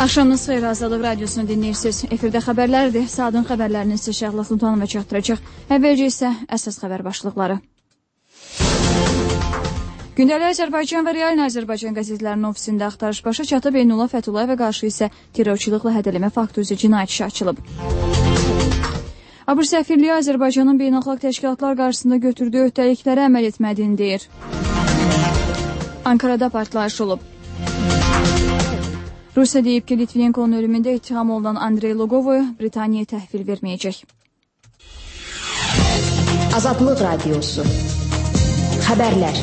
Axşamınız xeyir, Azadlıq Radiosunu dinləyirsiniz. Efirdə xəbərlərdir. Saatın xəbərlərini sizə Şəhla Sultanova çatdıracaq. Əvvəlcə isə əsas xəbər başlıqları. Gündəlik Azərbaycan və Real Azərbaycan qəzetlərinin ofisində axtarış başa çatıb. Eynullah Fətullayeva qarşı isə terrorçılıqla hədələmə faktı üzrə cinayət işi açılıb. ABŞ səfirliyi Azərbaycanın beynəlxalq təşkilatlar qarşısında götürdüyü öhdəliklərə əməl etmədiyini deyir. Ankarada partlayış olub. Rusiya deyib ki, Litvinenko'nun ölümündə ittiham olunan Andrey Lugovo'yu Britaniyaya təhvil verməyəcək. Azadlıq Radiosu. Xəbərlər.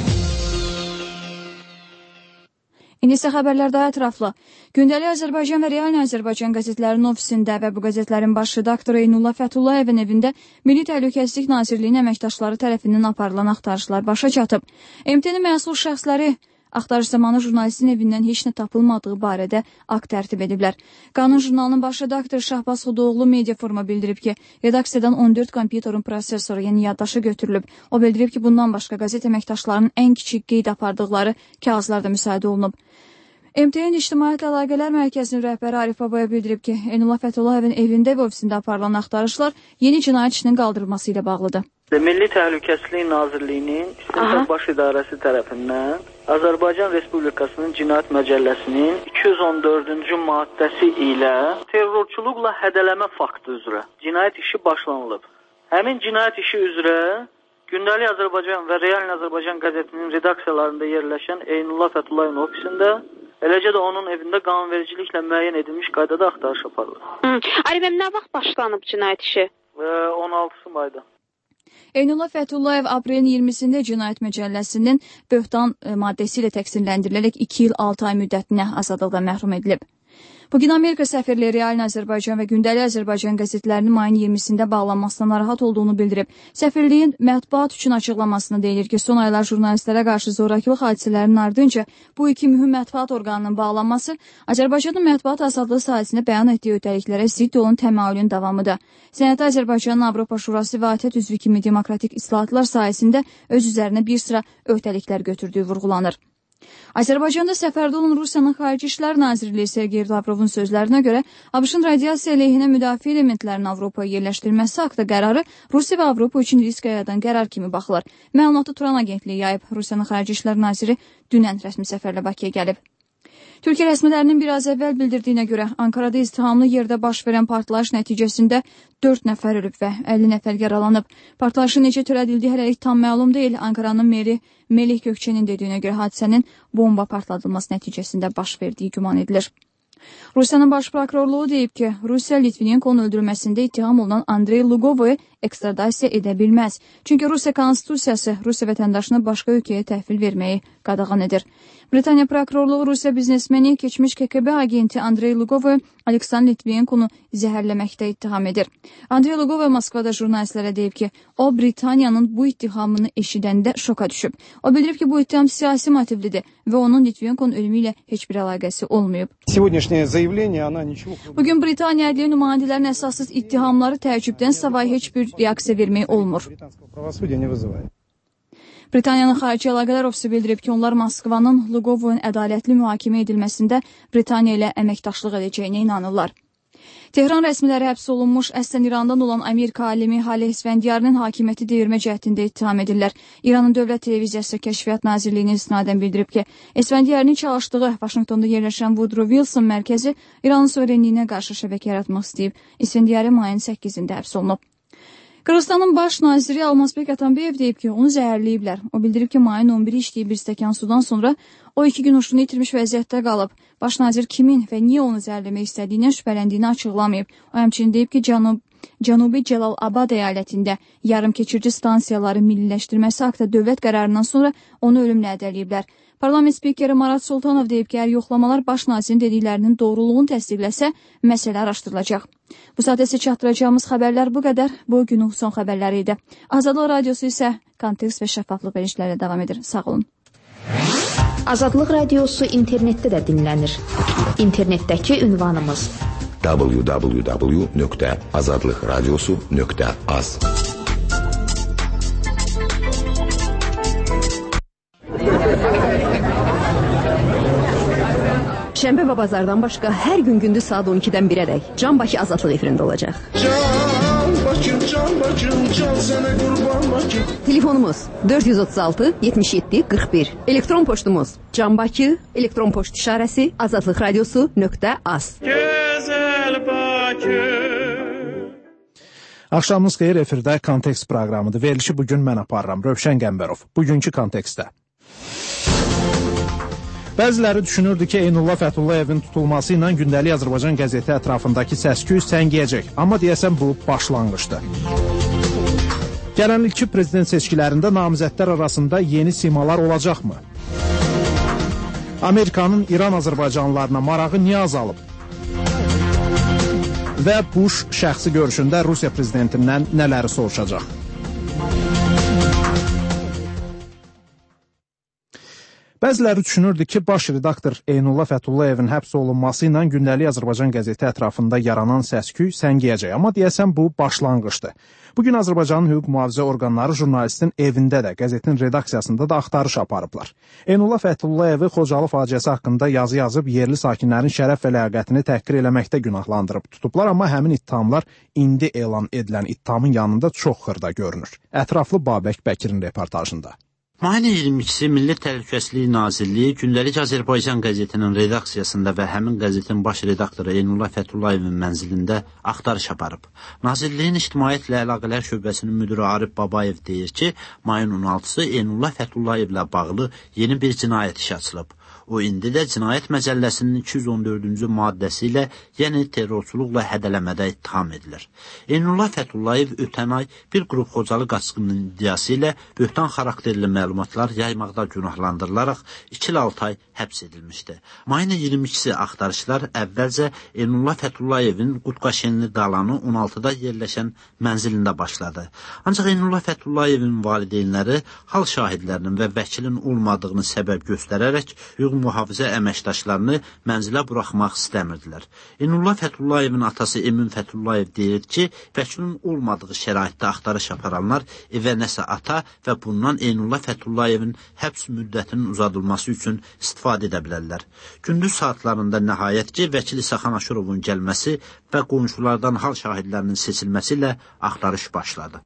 İndi isə xəbərlər daha ətraflı. Gündəlik Azərbaycan və Real Azərbaycan qəzetlərinin ofisində və bu qəzetlərin baş redaktoru Eynullah Fətullayevin evində Milli Təhlükəsizlik Nazirliyinin əməkdaşları tərəfindən aparılan axtarışlar başa çatıb. MT-nin məsul şəxsləri axtarış zamanı jurnalistin evindən heç nə tapılmadığı barədə akt tərtib ediblər. Qanun jurnalının baş redaktoru Şahbaz Xudoğlu media foruma bildirib ki, redaksiyadan 14 kompüterin prosesoru, yəni yaddaşı götürülüb. O bildirib ki, bundan başqa qəzet əməkdaşlarının ən kiçik qeyd apardıqları kağızlar da müşahidə olunub. MT-nin İctimaiyyətlə Əlaqələr Mərkəzinin rəhbəri Arif Babaya bildirib ki, Eynullah Fətullayevin evində və ofisində aparılan axtarışlar yeni cinayət işinin qaldırılması ilə bağlıdır. Milli Təhlükəsizlik Nazirliyinin İstintaq Baş İdarəsi tərəfindən Azərbaycan Respublikasının Cinayət Məcəlləsinin 214-cü maddəsi ilə terrorçuluqla hədələmə faktı üzrə cinayət işi başlanılıb. Həmin cinayət işi üzrə Gündəlik Azərbaycan və Real Azərbaycan qəzetinin redaksiyalarında yerləşən Eynullah Fətullayevin ofisində, eləcə də onun evində qanunvericiliklə müəyyən edilmiş qaydada axtarış aparılır. Arifəm, nə vaxt başlanıb cinayət işi? 16 mayda. Eynullah Fətullayev aprelin 20-sində Cinayət Məcəlləsinin böhtan maddəsi ilə təqsirləndirilərək 2 il 6 ay müddətinə azadlıqdan məhrum edilib. Bugün Amerika səfirliyi Real Azərbaycan və Gündəlik Azərbaycan qəzetlərinin mayın 20-sində bağlanmasına narahat olduğunu bildirib. Səfirliyin mətbuat üçün açıqlamasında deyilir ki, son aylar jurnalistlərə qarşı zorakılıq hadisələrinin ardınca bu iki mühüm mətbuat orqanının bağlanması Azərbaycanın mətbuat azadlığı sahəsində bəyan etdiyi öhdəliklərə zidd olan təmayülün davamıdır. Sənədə Azərbaycanın Avropa Şurası və ATƏT üzvü kimi demokratik islahatlar sayəsində öz üzərinə bir sıra öhdəliklər götürdüyü vurğulanır. Azərbaycanda səfərdə olan Rusiyanın Xarici İşlər Nazirliyi Sergey Lavrovun sözlərinə görə ABŞ-ın radiasiya əleyhinə müdafiə elementlərinin Avropaya yerləşdirilməsi haqqında qərarı Rusiya və Avropa üçün risk yaradan qərar kimi baxılır. Məlumatı Turan agentliyi yayıb. Rusiyanın Xarici İşlər Naziri dünən rəsmi səfərlə Bakıya gəlib. Türkiyə rəsmilərinin biraz əvvəl bildirdiyinə görə Ankarada izdihamlı yerdə baş verən partlayış nəticəsində 4 nəfər ölüb və 50 nəfər yaralanıb. Partlayışın necə törədildiyi hələlik tam məlum deyil. Ankaranın meri Melih Gökçenin dediyinə görə hadisənin bomba partladılması nəticəsində baş verdiyi güman edilir. Rusiyanın baş prokurorluğu deyib ki, Rusiya Litvinenko'nun öldürülməsində ittiham olunan Andrey Lugovo'yu ekstradasiya edə bilməz. Çünki Rusiya konstitusiyası Rusiya vətəndaşını başqa ölkəyə təhvil verməyi qadağan edir. Britaniya prokurorluğu Rusiya biznesmeni, keçmiş KGB agenti Andrey Lugovo'yu Aleksandr Litvinenko'nu zəhərləməkdə ittiham edir. Andrey Lugovo Moskvada jurnalistlərə deyib ki, o Britaniyanın bu ittihamını eşidəndə şoka düşüb. O bildirib ki, bu ittiham siyasi motivlidir və onun Litvinenko'nun ölümü ilə heç bir əlaqəsi olmayıb. Bugün Britaniya ədliyyə nümayəndələrinin əsassız ittihamları təəccübdən savayı heç bir reaksiya vermək olmur. Britaniyanın Xarici Əlaqələr Ofisi bildirib ki, onlar Moskvanın Lugovo'nun ədalətli mühakimə edilməsində Britaniya ilə əməkdaşlıq edəcəyinə inanırlar. Tehran rəsmiləri həbs olunmuş, əslən İrandan olan Amerika alimi Haleh Esfendiyarının hakimiyyəti devirmə cəhdində ittiham edirlər. İranın Dövlət Televiziyası Kəşfiyyat Nazirliyinin istinadən bildirib ki, Esfendiyarının çalışdığı Vaşinqtonda yerləşən Woodrow Wilson mərkəzi İranın suverenliyinə qarşı şəbəkə yaratmaq istəyib. Esfendiyarı mayın 8-də həbs olunub. Qırğızstanın baş naziri Almazbek Atambayev deyib ki, onu zəhərləyiblər. O bildirib ki, mayın 11-i içdiyi bir stəkan sudan sonra o 2 gün huşunu itirmiş vəziyyətdə qalıb. Baş nazir kimin və niyə onu zəhərləmək istədiyindən şübhələndiyini açıqlamayıb. O həmçinin deyib ki, Cənubi Cəlalabad əyalətində yarımkeçirici stansiyaları milliləşdirməsi haqqında dövlət qərarından sonra onu ölümlə hədələyiblər. Parlament spikeri Marat Sultanov deyib ki, əgər yoxlamalar baş nazirin dediklərinin doğruluğunu təsdiqləsə, məsələ araşdırılacaq. Bu saat isə çatdıracağımız xəbərlər bu qədər. Bu günün son xəbərləri idi. Azadlıq Radiosu isə kontekst və şəffaflıq verilişlərlə davam edir. Sağ olun. Azadlıq Radiosu internetdə də dinlənir. İnternetdəki ünvanımız www.azadlıqradiosu.az. Şənbə və bazardan başqa hər gün gündüz saat 12-dən 1-ədək Can Bakı Azadlıq efirində olacaq. Can Bakım, can sənə qurban Bakım. Telefonumuz 436 77 41. Elektron poçtumuz canbaki, elektron poçt işarəsi azadlıqradiosu.az. Gözəl Bakı. Axşamınız xeyir, efirdə Kontekst proqramıdır. Verilişi bugün mən aparıram, Rövşən Qəmbərov. Bugünkü kontekstdə. Bəziləri düşünürdü ki, Eynullah Fətullayevin tutulması ilə gündəlik Azərbaycan qəzeti ətrafındakı səs-küy səngiyəcək. Amma deyəsən bu başlanğıçdır. Gələn ilki prezident seçkilərində namizədlər arasında yeni simalar olacaqmı? Amerikanın İran Azərbaycanlılarına marağı niyə azalıb? Və Bush şəxsi görüşündə Rusiya prezidentindən nələri soruşacaq? Bəziləri düşünürdü ki, baş redaktor Eynullah Fətullayevin həbs olunması ilə gündəlik Azərbaycan qəzeti ətrafında yaranan səs-küy səngiyəcək. Amma deyəsən bu başlanğıçdır. Bugün Azərbaycanın hüquq mühafizə orqanları jurnalistin evində də, qəzetin redaksiyasında da axtarış aparıblar. Eynullah Fətullayevi Xocalı faciəsi haqqında yazı yazıb yerli sakinlərin şərəf və ləyaqətini təhqir eləməkdə günahlandırıb tutublar, amma həmin ittihamlar indi elan edilən ittihamın yanında çox xırda görünür. Ətraflı Babək Bəkirin reportajında. Mayın 22-si Milli Təhlükəsizlik Nazirliyi gündəlik Azərbaycan qəzetinin redaksiyasında və həmin qəzetin baş redaktoru Eynullah Fətullayevin mənzilində axtarış aparıb. Nazirliyin İctimaiyyətlə Əlaqələr Şöbəsinin müdürü Arif Babayev deyir ki, mayın 16-sı Eynullah Fətullayevlə bağlı yeni bir cinayət işi açılıb. O indi də Cinayət Məcəlləsinin 214-cü maddəsi ilə, yəni terrorçuluqla hədələmədə ittiham edilir. Eynullah Fətullayev ötən ay bir qrup Xocalı qaçqınının iddiası ilə böhtan xarakterli məlumatlar yaymaqda günahlandırılaraq 2 il 6 ay həbs edilmişdi. Mayın 22-si axtarışlar əvvəlcə Eynullah Fətullayevin Qutqaşenli Dalanı 16-da yerləşən mənzilində başladı. Ancaq Eynullah Fətullayevin valideynləri hal şahidlərinin və vəkilin olmadığını səbəb göstərərək hüquq mühafizə əməkdaşlarını mənzilə buraxmaq istəmirdilər. Eynullah Fətullayevin atası Emin Fətullayev deyir ki, vəkilin olmadığı şəraitdə axtarış aparanlar evə nəsə ata və bundan Eynullah Fətullayevin həbs müddətinin uzadılması üçün istifadə edə bilərlər. Gündüz saatlarında nəhayət ki, vəkil İsaxan Aşurovun gəlməsi və qonşulardan hal şahidlərinin seçilməsi ilə axtarış başladı.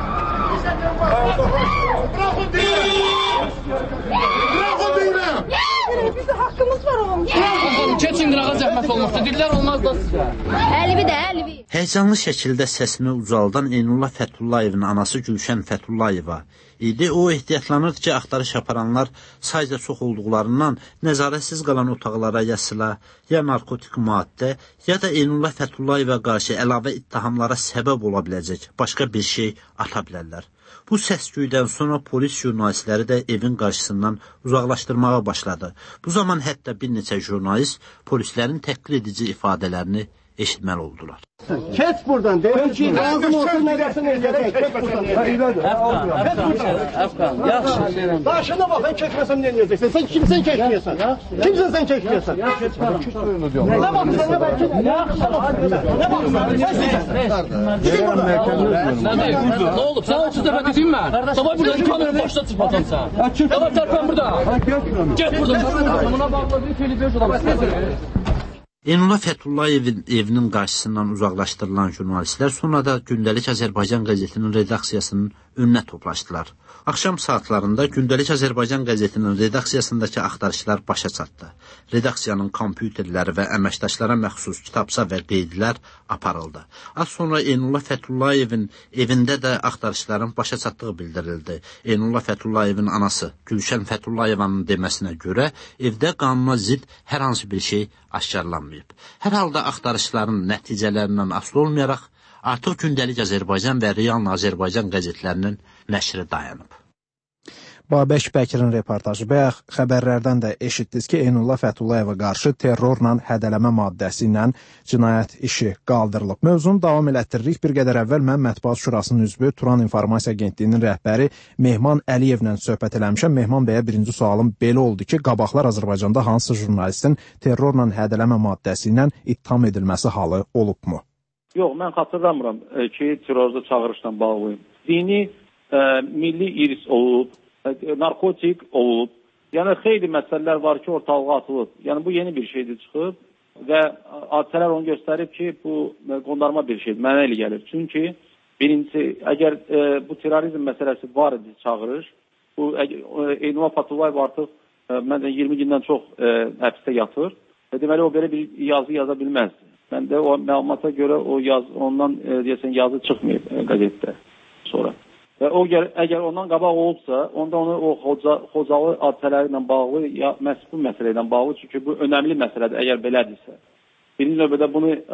Bizim haqqımız var oğlum. Keçin qırağa zəhmət olmaqda. Dillər olmaz da sizə. Əlvi. Həyəcanlı şəkildə səsini ucaldan Eynullah Fətullayevin anası Gülşən Fətullayeva idi. O ehtiyatlanırdı ki, axtarış aparanlar sayca çox olduqlarından nəzarətsiz qalan otaqlara ya silah, ya narkotik maddə, ya da Eynullah Fətullayevə qarşı əlavə ittihamlara səbəb ola biləcək başqa bir şey ata bilərlər. Bu səs-küydən sonra polis jurnalistləri də evin qarşısından uzaqlaşdırmağa başladı. Bu zaman hətta bir neçə jurnalist polislərin təhqir edici ifadələrini eşitməli oldular. Keç buradan, deyil ki, lazım olsun nə dersin eləyəcək, keç buradan. Əfqan, yaxşı. Daşına bax, mən keçməsəm nə eləyəcəksən, sən kimsən keçməyəsən? Kimsən sən keçməyəsən? Nə baxırsan, nə bəlkə? Nə baxırsan? Nə olub, sən 30 dəfə dedin mən? Sabah buradakı kameranı başına çırpacam sən. Yavaş tərpən burada. Get buradan. Buna bağlı bir telefon şuradan. Eynullah Fətullayevin evinin qarşısından uzaqlaşdırılan jurnalistlər sonra da gündəlik Azərbaycan qəzetinin redaksiyasının önünə toplaşdılar. Axşam saatlarında gündəlik Azərbaycan qəzetinin redaksiyasındakı axtarışlar başa çatdı. Redaksiyanın kompüterləri və əməkdaşlara məxsus kitabça və qeydlər aparıldı. Az sonra Eynullah Fətullayevin evində də axtarışların başa çatdığı bildirildi. Eynullah Fətullayevin anası Gülşən Fətullayevanın deməsinə görə evdə qanuna zidd hər hansı bir şey aşkarlanmayıb. Hər halda axtarışların nəticələrindən asılı olmayaraq, artıq gündəlik Azərbaycan və Real Azərbaycan qəzetlərinin nəşri dayanıb. Babək Bəkirin reportajı. Bayaq xəbərlərdən də eşitdiniz ki, Eynullah Fətullayeva qarşı terrorla hədələmə maddəsi ilə cinayət işi qaldırılıb. Mövzunu davam elətdiririk. Bir qədər əvvəl mən Mətbuat Şurasının üzvü Turan İnformasiya Agentliyinin rəhbəri Mehman Əliyevlə söhbət eləmişəm. Mehman bəyə birinci sualım belə oldu ki, qabaqlar Azərbaycanda hansı jurnalistin terrorla hədələmə maddəsi ilə ittiham edilməsi halı olubmu? Yox, mən xatırlamıram ki, terrorda çağırışla bağlıyım. Dini, milli iris olub, narkotik olub, Yəni xeyli məsələlər var ki, ortalığa atılıb. Yəni bu yeni bir şeydir çıxıb və hadisələr onu göstərib ki, bu qondarma bir şeydir. Mənə elə gəlir. Çünki birincisi, əgər bu terrorizm məsələsi var idi çağırış, bu Eynullah Fatullayev artıq məncə 20 gündən çox həbsdə yatır. Deməli o belə bir yazı yaza bilməzdi. Məndə o məlumata görə ondan deyəsən yazı çıxmayıb qəzetdə sonra. Və o əgər ondan qabaq olubsa, onda onu o Xocalı hadisələri ilə bağlı, ya məhz bu məsələ ilə bağlı, çünki bu önəmli məsələdir, əgər belədirsə. Birinci növbədə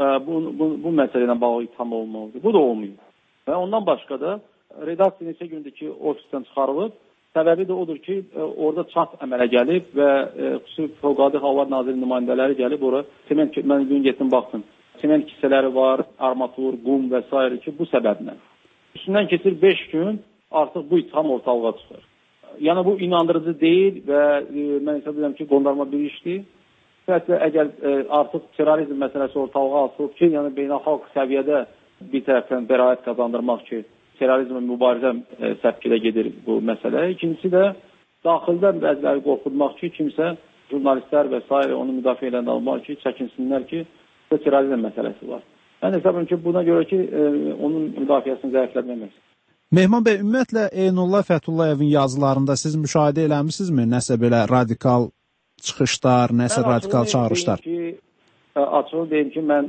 bu məsələ ilə bağlı itham olmalıdır. Bu da olmuyor. Və ondan başqa da redaksiya neçə gündür ki, ofisdən çıxarılıb. Səbəbi də odur ki, orada çat əmələ gəlib və xüsusi Fövqəladə Hallar Nazirinin nümayəndələri gəlib ora. Mən gün getdim, baxdım. Sement kisələri var, armatur, qum və s. ki, bu səbəblə. Üstündən keçir 5 gün, artıq bu itham ortalığa çıxır. Yəni bu inandırıcı deyil və mən hesab edirəm ki, qondarma bir işdir. Ümumiyyətlə, əgər artıq terrorizm məsələsi ortalığa atılıb ki, yəni beynəlxalq səviyyədə bir tərəfdən bəraət qazandırmaq ki, terrorizmə mübarizə səpkidə gedir bu məsələ. İkincisi də daxildən bəziləri qorxutmaq ki, kimsə jurnalistlər və s. onu müdafiə edən almaq ki, çəkinsinlər ki, bu terrorizm məsələsi var. Mən hesab edirəm ki, buna görə ki, onun müdafiəsini zəiflətməmək. Mehman bəy, ümumiyyətlə Eynullah Fətullayevin yazılarında siz müşahidə eləmişsinizmi? Nəsə belə radikal çıxışlar, nəsə radikal çağırışlar? Açığı deyim ki, mən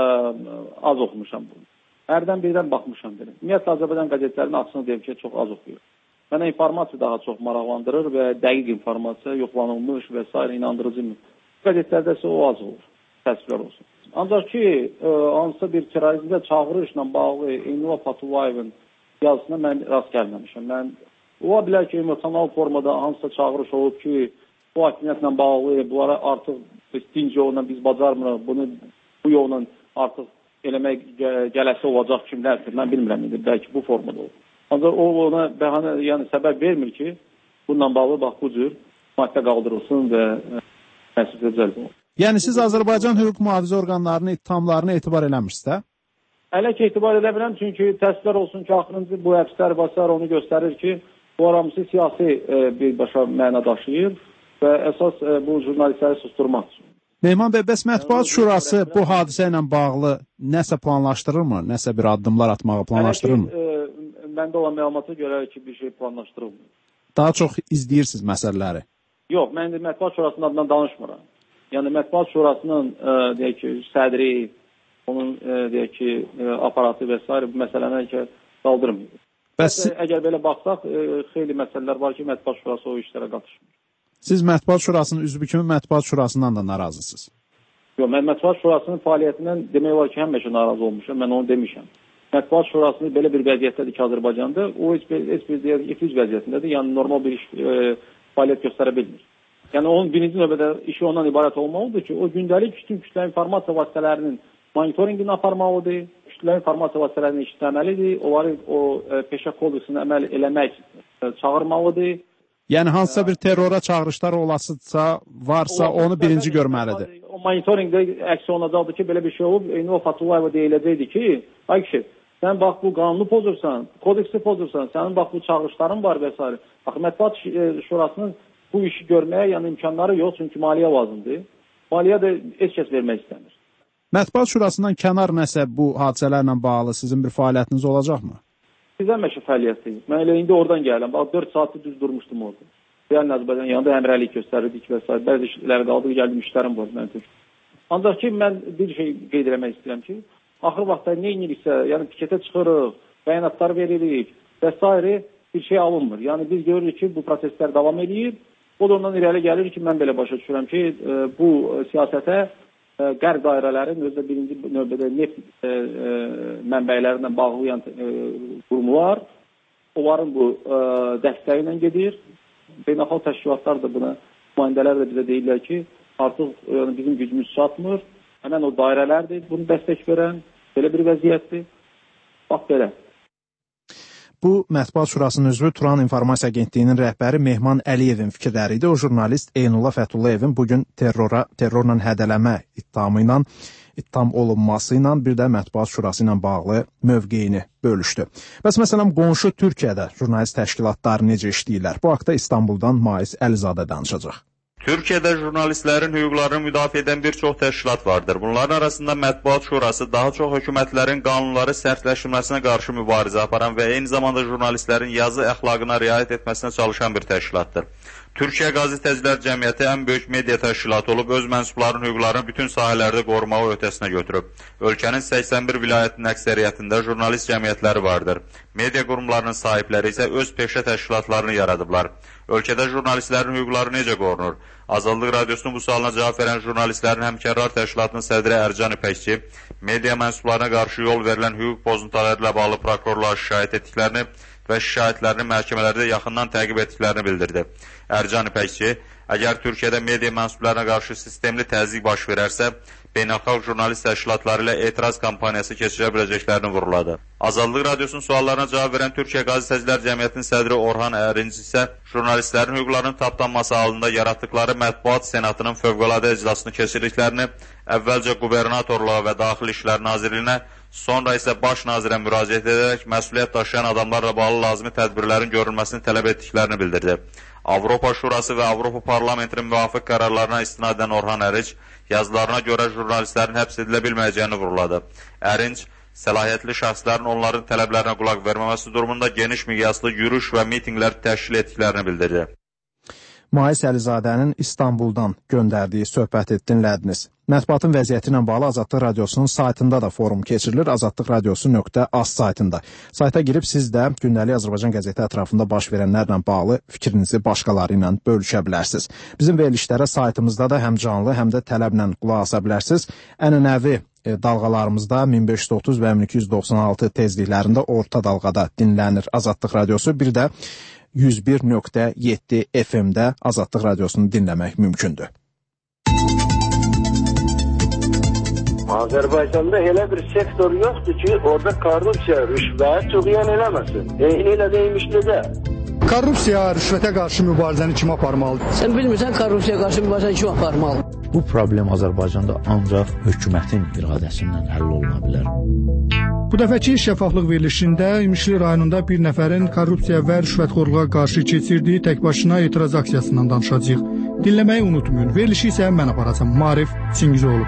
az oxumuşam bunu. Hərdən birdən baxmışam belə. Ümumiyyətlə, Azərbaycan qəzetlərinin açığını deyim ki, çox az oxuyur. Mənə informasiya daha çox maraqlandırır və dəqiq informasiya, yoxlanılmış və s. inandırıcı mı? Qəzetlərdə isə o az olur, təsvirlər olsun. Ancaq ki, hansısa bir terrorizmdə çağırışla bağlı Eynullah Fatullayevin yazısına mən rast gəlməmişəm. Mən ola bilər ki, emosional formada hansısa çağırış olub ki, bu hakimiyyətlə bağlı, bunlara artıq dinc yolla biz bacarmırıq, bunu bu yolla artıq eləmək gələsi olacaq kimlərdir, mən bilmirəm indi, bəlkə bu formada olur. Ancaq o ona bəhanə, yəni səbəb vermir ki, bununla bağlı bax bu cür maddə qaldırılsın və məsuliyyətə cəlb olsun. Yəni siz Azərbaycan hüquq mühafizə orqanlarının ittihamlarına etibar eləmirsiniz də? Hələ ki, etibar edə biləm, çünki təsvirlər olsun ki, axırıncı bu həbslər basar onu göstərir ki, bu aramızı siyasi birbaşa məna daşıyır və əsas bu jurnalistləri susturmaq üçün. Mehman bəy, bəs Mətbuat Şurası bu hadisə ilə bağlı nəsə planlaşdırırmı? Nəsə bir addımlar atmağı planlaşdırırmı? Məndə olan məlumata görə ki, bir şey planlaşdırılmır. Daha çox izləyirsiniz məsələləri? Yox, mən Mətbuat Şurasının adından danışmıram. Yəni, Mətbuat Şurasının deyək ki, sədri, onun deyək ki, aparatı və s. bu məsələni ki, qaldırmıyor. Əgər belə baxsaq, xeyli məsələlər var ki, Mətbuat Şurası o işlərə qatışmır. Siz Mətbuat Şurasının üzvü kimi Mətbuat Şurasından da narazısınız? Yox, mən Mətbuat Şurasının fəaliyyətindən demək olar ki, həmişə narazı olmuşam, mən onu demişəm. Mətbuat Şurasını belə bir vəziyyətdədir ki, Azərbaycanda, o heç bir iflic vəziyyətindədir, yəni normal bir iş fəaliyyət göstərə bilmir. Yəni onun birinci növbədə işi ondan ibarət olmalıdır ki, o gündəlik bütün kütləvi informasiya vasitələrinin monitoringini aparmalıdır, kütləvi informasiya vasitələrinin işləməlidir, onları o peşə kodeksini əməl eləmək çağırmalıdır. Yəni hansısa bir terrora çağırışlar olasıdsa, varsa onu birinci görməlidir. O monitoringdə əks olunacaqdır ki, belə bir şey olub, Eynullah Fatullayeva deyiləcəkdir ki, ay kişi, sən bax bu qanunu pozursan, kodeksi pozursan, sənin bax bu çağırışların var və s. Bax, Mətbuat Şurasının bu işi görməyə yəni imkanları yox, çünki maliyyə lazımdır. Maliyyə də heç kəs vermək istəmir. Mətbuat Şurasından kənar nəsə bu hadisələrlə bağlı sizin bir fəaliyyətiniz olacaqmı? Bizdən məşə fəaliyyətdir. Mən elə indi oradan gələm. Bax, 4 saatdır düz durmuşdum orada. Yəni, Azərbaycan yanında həmrəlik göstərirdik və s. Bəzi işlər qaldı, gəldim, işlərim var. Ancaq ki, mən bir şey qeyd eləmək istəyirəm ki, axır vaxtda nə iniriksə, yəni piketə çıxırıq, bəyanatlar veririk və s. bir şey alınmır. Yəni, biz görürük ki, bu proseslər davam edir. O da ondan irəli gəlir ki, mən belə başa düşürəm ki, bu siyasətə qərb dairələrin özdə birinci növbədə neft mənbəylərindən bağlayan qurumlar, onların bu dəstəyi ilə gedir. Beynəlxalq təşkilatlar da buna, nümayəndələr də bizə deyirlər ki, artıq bizim gücümüz çatmır. Həmən o dairələrdir bunu dəstək verən, belə bir vəziyyətdir. Bax belə. Bu, Mətbuat Şurasının üzvü Turan İnformasiya Agentliyinin rəhbəri Mehman Əliyevin fikirləri idi. O, jurnalist Eynullah Fətullayevin bugün terrorla hədələmə ittihamı ilə ittiham olunması ilə bir də Mətbuat Şurası ilə bağlı mövqeyini bölüşdü. Bəs məsələn qonşu Türkiyədə jurnalist təşkilatları necə işləyirlər? Bu haqda İstanbuldan Mais Əlizadə danışacaq. Türkiyədə jurnalistlərin hüquqlarını müdafiə edən bir çox təşkilat vardır. Bunların arasında Mətbuat Şurası daha çox hökumətlərin qanunları sərtləşdirməsinə qarşı mübarizə aparan və eyni zamanda jurnalistlərin yazı əxlaqına riayət etməsinə çalışan bir təşkilatdır. Türkiyə Qazetəcilər Cəmiyyəti ən böyük media təşkilatı olub, öz mənsublarının hüquqlarını bütün sahələrdə qorumağı öhdəsinə götürüb. Ölkənin 81 vilayətinin əksəriyyətində jurnalist cəmiyyətləri vardır. Media qurumlarının sahibləri isə öz peşə təşkilatlarını yaradıblar. Ölkədə jurnalistlərin hüquqları necə qorunur? Azadlıq Radiosunun bu sualına cavab verən jurnalistlərin həmkarlar təşkilatının sədri Ərcan İpəkçi, media mənsublarına qarşı yol verilən hüquq pozuntuları ilə bağlı prokurorlara şikayət etdiklərini və şikayətlərini məhkəmələrdə yaxından təqib etdiklərini bildirdi. Ərcan İpəkçi, əgər Türkiyədə media mənsublarına qarşı sistemli təzyiq baş verərsə, beynəlxalq jurnalist təşkilatları ilə etiraz kampaniyası keçirə biləcəklərini vuruladı. Azadlıq Radiosunun suallarına cavab verən Türkiyə Qazetəcilər Cəmiyyətinin sədri Orhan Ərinci isə jurnalistlərin hüquqlarının tapdanması halında yaratdıkları Mətbuat Senatının fövqəladə iclasını keçirdiklərini, əvvəlcə qubernatorluğa və Daxili İşlər Nazirliyinə, sonra isə baş nazirə müraciət edərək məsuliyyət daşıyan adamlarla bağlı lazımi tədbirlərin görülməsini tələb etdiklərini bildirdi. Avropa Şurası və Avropa Parlamentinin müvafiq qərarlarına istinadən Orhan Ərinç yazılarına görə jurnalistlərin həbs edilə bilməyəcəyini vuruladı. Ərinç, səlahiyyətli şəxslərin onların tələblərinə qulaq verməməsi durumunda geniş miqyaslı yürüyüş və mitinqlər təşkil etdiklərini bildirdi. Mais Əlizadənin İstanbuldan göndərdiyi söhbəti dinlədiniz. Mətbuatın vəziyyəti ilə bağlı Azadlıq Radiosunun saytında da forum keçirilir. azadlıqradiosu.az saytında. Sayta girib siz də gündəlik Azərbaycan qəzeti ətrafında baş verənlərlə bağlı fikrinizi başqaları ilə bölüşə bilərsiniz. Bizim verilişlərə saytımızda da həm canlı, həm də tələblə qulaq asa bilərsiniz. Ənənəvi dalğalarımızda 1530 və 1296 tezliklərində orta dalğada dinlənir Azadlıq Radiosu. Bir də 101.7 FM-də Azadlıq Radiosunu dinləmək mümkündür. Azərbaycanda elə bir sektor yoxdur ki, orada korrupsiya, rüşvət çoxuyan eləməsin. Elə deymişdi də. Korrupsiya, rüşvətə qarşı mübarizəni kim aparmalıdır? Sən bilmirsən korrupsiya qarşı mübarizəni kim aparmalıdır? Bu problem Azərbaycanda ancaq hökumətin iradəsindən həll oluna bilər. Bu dəfəki şəffaflıq verilişində İmişli rayonunda bir nəfərin korrupsiya və rüşvətxorluğa qarşı keçirdiyi təkbaşına etiraz aksiyasından danışacağıq. Dinləməyi unutmayın. Verilişi isə mən aparacam. Maarif Çingizoğlu.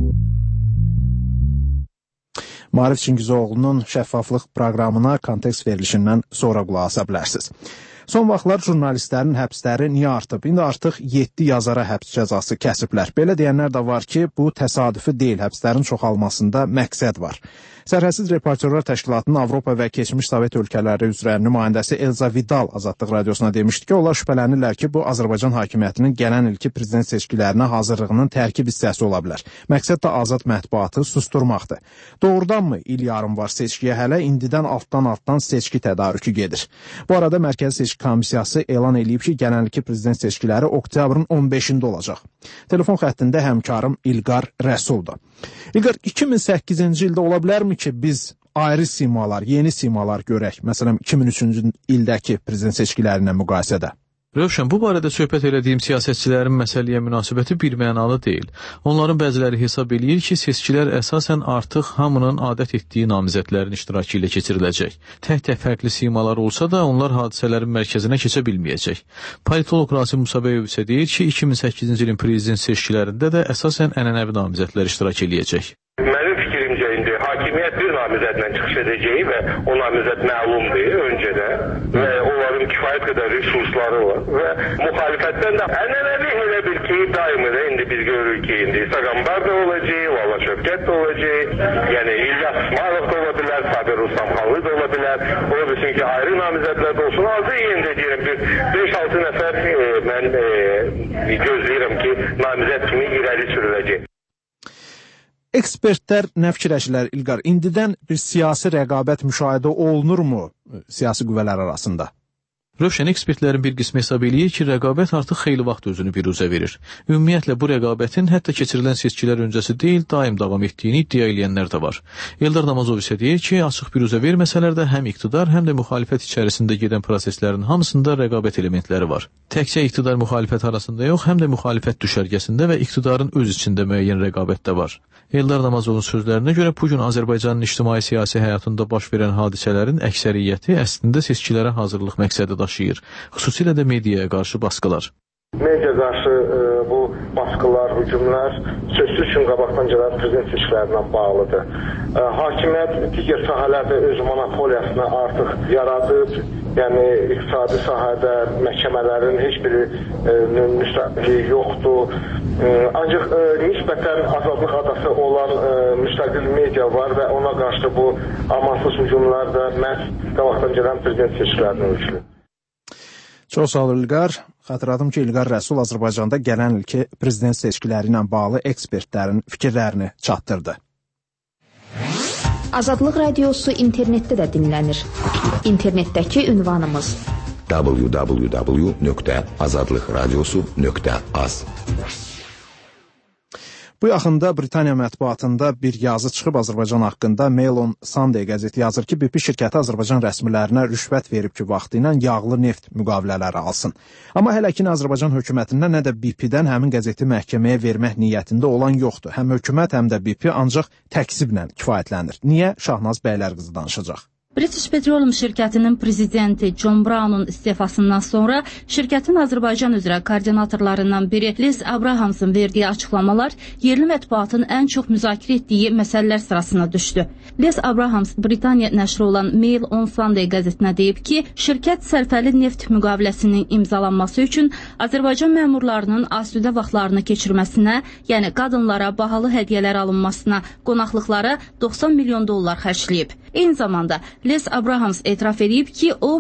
Maarif Çingizoğlu'nun şəffaflıq proqramına kontekst verilişindən sonra qulaq asa bilərsiniz. Son vaxtlar jurnalistlərin həbsləri niyə artıb? İndi artıq 7 yazara həbs cəzası kəsiblər. Belə deyənlər də var ki, bu təsadüfi deyil, həbslərin çoxalmasında məqsəd var. Sərhədsiz Reportyorlar Təşkilatının Avropa və keçmiş Sovet ölkələri üzrə nümayəndəsi Elza Vidal Azadlıq Radiosuna demişdi ki, onlar şübhələnirlər ki, bu Azərbaycan hakimiyyətinin gələn ilki prezident seçkilərinə hazırlığının tərkib hissəsi ola bilər. Məqsəd də azad mətbuatı susturmaqdır. Doğrudanmı il yarım var seçkiyə, hələ indidən altdan seçki tədarükü gedir. Bu arada Mərkəzi Seçki Komissiyası elan edib ki, gələn ilki prezident seçkiləri oktyabrın 15-də olacaq. Telefon xəttində həmkarım İlqar Rəsuldur. İlqar, 2008-ci ildə ola bilərmi ki, biz ayrı simalar, yeni simalar görək, məsələn 2003-cü ildəki prezident seçkiləri ilə müqayisədə? Rövşən, bu barədə söhbət elədiyim siyasətçilərin məsələyə münasibəti birmənalı deyil. Onların bəziləri hesab eləyir ki, seçkilər əsasən artıq hamının adət etdiyi namizədlərin iştirakı ilə keçiriləcək. Tək-tək fərqli simalar olsa da, onlar hadisələrin mərkəzinə keçə bilməyəcək. Politolog Rasim Musabeyev isə deyir ki, 2008-ci ilin prezident seçkilərində də əsasən ənənəvi namizədlər iştirak eləyəcək. Mənim fikrimcə indi hakimiyyət bir namizədlə çıxış edəcəyi və o namizəd məlumdur öncədən və onların kifayət qədər resursları var və müxalifətdən də ənənəvi elə bil ki, daimi də indi biz görürük ki, indi Saqambar da olacaq, Lala Şövkət də olacaq, yəni İlyas İsmailov da ola bilər, Sabir Rustamxanlı da ola bilər, ola bilsin ki, ayrı namizədlər də olsun. Azı yerində deyirəm, 5-6 nəfər mən gözləyirəm ki, namizəd kimi irəli sürüləcək. Ekspertlər nə fikirləşirlər İlqar? İndidən bir siyasi rəqabət müşahidə olunurmu siyasi qüvvələr arasında? Rövşən ekspertlərin bir qismi hesab eləyir ki, rəqabət artıq xeyli vaxt özünü biruzə verir. Ümumiyyətlə, bu rəqabətin hətta keçirilən seçkilər öncəsi deyil, daim davam etdiyini iddia eləyənlər də var. Eldar Namazov isə deyir ki, açıq biruzə verməsələr də həm iqtidar, həm də müxalifət içərisində gedən proseslərin hamısında rəqabət elementləri var. Təkcə iqtidar müxalifət arasında yox, həm də müxalifət düşərgəsində və iqtidarın öz içində müəyyən rəqabət də var. Eldar Namazovun sözlərinə görə bu gün Azərbaycanın ictimai-siyasi həyatında baş verən hadisələrin əksəriyyəti əslində seçkilərə hazırlıq məqsədi daşıyır, xüsusilə də mediaya qarşı baskılar. Media qarşı bu baskılar, hücumlar sözsüz üçün qabaqdan gələn prezident seçkilərinə bağlıdır. Hakimiyyət digər sahələrdə öz monopoliyasını artıq yaradıb, yəni iqtisadi sahədə məhkəmələrin heç birinin müstəqilliyi yoxdur. Ancaq nisbətən azadlıq adası olan müstəqil media var və ona qarşı bu amansız hücumlar da məhz qabaqdan gələn prezident seçkilərinə ölçülür. Çox sağ ol İlqar. Xatırladım ki, İlqar Rəsul Azərbaycanda gələn ilki prezident seçkiləri ilə bağlı ekspertlərin fikirlərini çatdırdı. Azadlıq Radiosu internetdə də dinlənir. İnternetdəki ünvanımız www.azadlıqradiosu.az. Bu yaxında Britaniya mətbuatında bir yazı çıxıb Azərbaycan haqqında. Mail on Sunday qəzeti yazır ki, BP şirkəti Azərbaycan rəsmilərinə rüşvət verib ki, vaxtı ilə yağlı neft müqavilələri alsın. Amma hələ ki, Azərbaycan hökumətindən nə də BP-dən həmin qəzeti məhkəməyə vermək niyyətində olan yoxdur. Həm hökumət, həm də BP ancaq təksiblə kifayətlənir. Niyə? Şahnaz Bəylərqızı danışacaq. British Petroleum şirkətinin prezidenti John Brown'un istifasından sonra şirkətin Azərbaycan üzrə koordinatorlarından biri Liz Abrahamsın verdiyi açıqlamalar yerli mətbuatın ən çox müzakirə etdiyi məsələlər sırasına düşdü. Liz Abrahams Britaniya nəşri olan Mail on Sunday qəzetinə deyib ki, şirkət sərfəli neft müqaviləsinin imzalanması üçün Azərbaycan məmurlarının asudə vaxtlarını keçirməsinə, yəni qadınlara bahalı hədiyyələr alınmasına, qonaqlıqlara $90 milyon xərcləyib. Eyni zamanda Liz Abrahams etiraf edib ki, o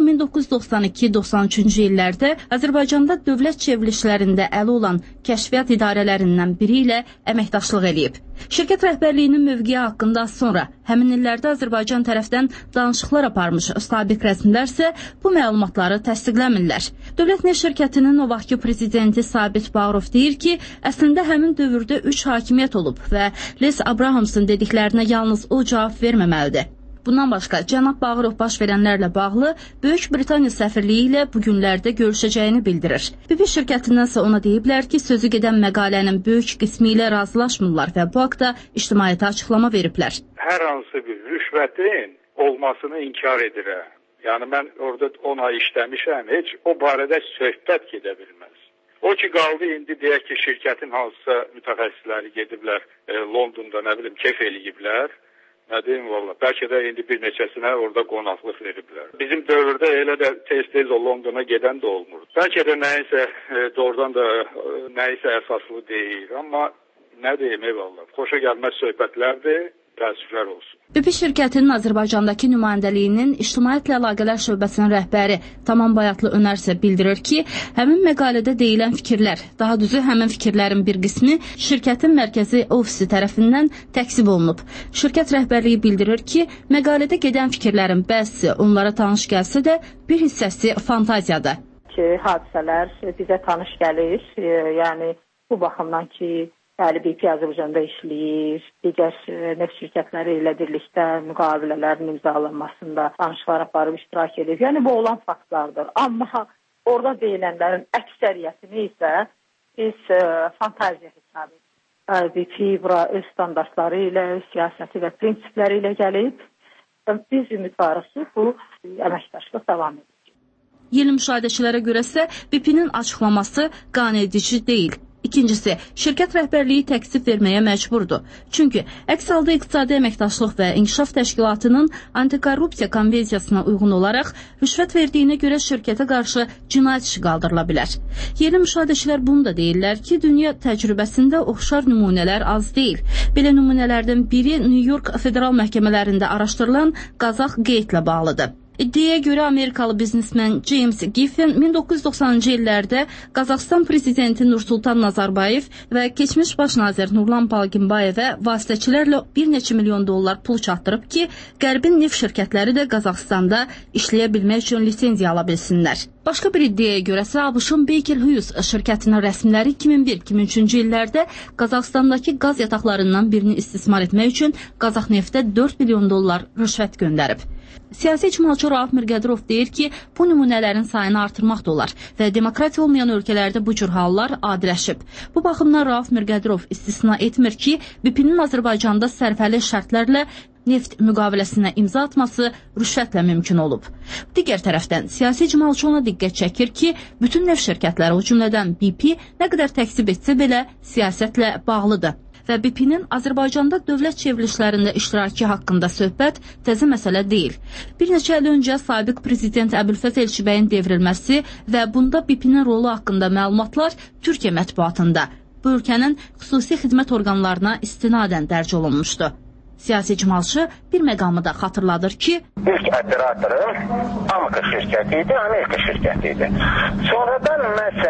1992-93-cü illərdə Azərbaycanda dövlət çevrilişlərində əli olan kəşfiyyat idarələrindən biri ilə əməkdaşlıq edib. Şirkət rəhbərliyinin mövqeyi haqqında sonra həmin illərdə Azərbaycan tərəfdən danışıqlar aparmış sabiq rəsmilər isə bu məlumatları təsdiqləmirlər. Dövlət neft şirkətinin o vaxtki prezidenti Sabit Bağırov deyir ki, əslində həmin dövrdə 3 hakimiyyət olub və Liz Abrahamsın dediklərinə yalnız o cavab verməməlidir. Bundan başqa, cənab Bağırov baş verənlərlə bağlı Böyük Britaniya səfirliyi ilə bu günlərdə görüşəcəyini bildirir. BP şirkətindənsə ona deyiblər ki, sözü gedən məqalənin böyük qismi ilə razılaşmırlar və bu haqda ictimaiyyətə açıqlama veriblər. Hər hansı bir rüşvətin olmasını inkar edirəm. Yəni, mən orada 10 ay işləmişəm, heç o barədə söhbət gedə bilməz. O ki, qaldı indi deyək ki, şirkətin hansısa mütəxəssisləri gediblər Londonda, nə bilim, kef eləyiblər. Nə deyim, valla, bəlkə də indi bir neçəsinə orada qonaqlıq veriblər. Bizim dövrdə elə də tez-tez o Londona gedən də olmur. Bəlkə də nəyisə, doğrudan da nəyisə əsaslı deyil, amma nə deyim, eyvallah, xoşa gəlməz söhbətlərdir, təəssüflər olsun. BP şirkətinin Azərbaycandakı nümayəndəliyinin İctimaiyyətlə Əlaqələr şöbəsinin rəhbəri Tamam Bayatlı Önər isə bildirir ki, həmin məqalədə deyilən fikirlər, daha düzü həmin fikirlərin bir qismi şirkətin mərkəzi ofisi tərəfindən təksib olunub. Şirkət rəhbərliyi bildirir ki, məqalədə gedən fikirlərin bəzisi onlara tanış gəlsə də bir hissəsi fantaziyadır. Hadisələr bizə tanış gəlir, yəni bu baxımdan ki, BP Azərbaycanda işləyir, digər neft şirkətləri ilə birlikdə müqavilələrin imzalanmasında danışıqlar aparıb iştirak edir. Yəni, bu olan faktlardır. Amma orada deyilənlərin əksəriyyətini isə biz fantaziya hesab edirik. BP bura öz standartları ilə, öz siyasəti və prinsipləri ilə gəlib. Biz ümidvarıq ki, bu əməkdaşlıq davam edir. Yeni müşahidəçilərə görə isə BP-nin açıqlaması qanedici deyil. İkincisi, şirkət rəhbərliyi təksib verməyə məcburdur. Çünki əks halda İqtisadi Əməkdaşlıq və İnkişaf Təşkilatının Antikorrupsiya Konvensiyasına uyğun olaraq rüşvət verdiyinə görə şirkətə qarşı cinayət işi qaldırıla bilər. Yeni müşahidəçilər bunu da deyirlər ki, dünya təcrübəsində oxşar nümunələr az deyil. Belə nümunələrdən biri New York Federal Məhkəmələrində araşdırılan Qazax Gate ilə bağlıdır. İddiaya görə Amerikalı biznesmen James Giffen 1990-cı illərdə Qazaxstan prezidenti Nursultan Nazarbayev və keçmiş baş nazir Nurlan Balginbayevə vasitəçilərlə bir neçə milyon dollar pul çatdırıb ki, Qərbin neft şirkətləri də Qazaxstanda işləyə bilmək üçün lisenziya ala bilsinlər. Başqa bir iddiaya görəsə, ABŞ-ın Baker Hughes şirkətinin rəsmiləri 2001-2003-cü illərdə Qazaxstandakı qaz yataqlarından birini istismar etmək üçün Qazax neftə 4 milyon dollar rüşvət göndərib. Siyasi icmalçı Rauf Mirqədirov deyir ki, bu nümunələrin sayını artırmaq da olar və demokratiya olmayan ölkələrdə bu cür hallar adiləşib. Bu baxımdan Rauf Mirqədirov istisna etmir ki, BP-nin Azərbaycanda sərfəli şərtlərlə neft müqaviləsinə imza atması rüşvətlə mümkün olub. Digər tərəfdən, siyasi icmalçı ona diqqət çəkir ki, bütün neft şirkətləri, o cümlədən BP, nə qədər təksib etsə belə siyasətlə bağlıdır. Və BP-nin Azərbaycanda dövlət çevrilişlərində iştirakı haqqında söhbət təzə məsələ deyil. Bir neçə il öncə sabiq prezident Əbülfəz Elçibəyin devrilməsi və bunda BP-nin rolu haqqında məlumatlar Türkiyə mətbuatında, bu ölkənin xüsusi xidmət orqanlarına istinadən dərc olunmuşdu. Siyasi icmalçı bir məqamı da xatırladır ki, İlk operatorum Amerika şirkəti idi. Sonradan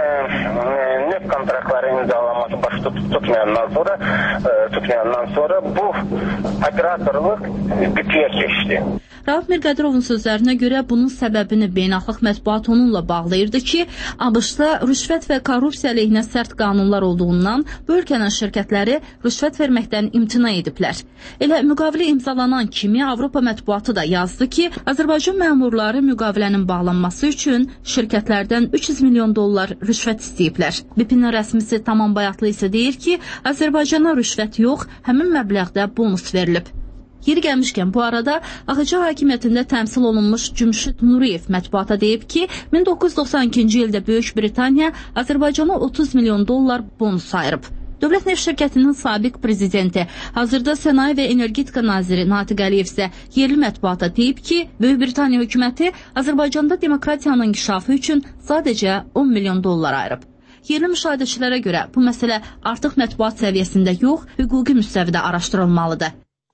neft kontraktları imzalanması başta tutmayandan sonra bu operatorluq BP-yə keçdi. Rauf Mirqədirovun sözlərinə görə bunun səbəbini beynəlxalq mətbuat onunla bağlayırdı ki, ABŞ-da rüşvət və korrupsiya əleyhinə sərt qanunlar olduğundan bu ölkənin şirkətləri rüşvət verməkdən imtina ediblər. Elə müqavilə imzalanan kimi Avropa mətbuatı da yazdı ki, Azərbaycan məmurları müqavilənin bağlanması üçün şirkətlərdən 300 milyon dollar rüşvət istəyiblər. BP-nin rəsmisi Tamam Bayatlı isə deyir ki, Azərbaycana rüşvət yox, həmin məbləğdə bonus verilib. Yeri gəlmişkən bu arada AXC hakimiyyətində təmsil olunmuş Cümşüd Nuriyev mətbuata deyib ki, 1992-ci ildə Böyük Britaniya Azərbaycana 30 milyon dollar bonus ayırıb. Dövlət neft şirkətinin sabiq prezidenti, hazırda Sənaye və Energetika naziri Natiq Əliyev isə yerli mətbuata deyib ki, Böyük Britaniya hökuməti Azərbaycanda demokratiyanın inkişafı üçün sadəcə 10 milyon dollar ayırıb. Yerli müşahidəçilərə görə bu məsələ artıq mətbuat səviyyəsində yox, hüquqi müstəvidə araşdırılmalıdır.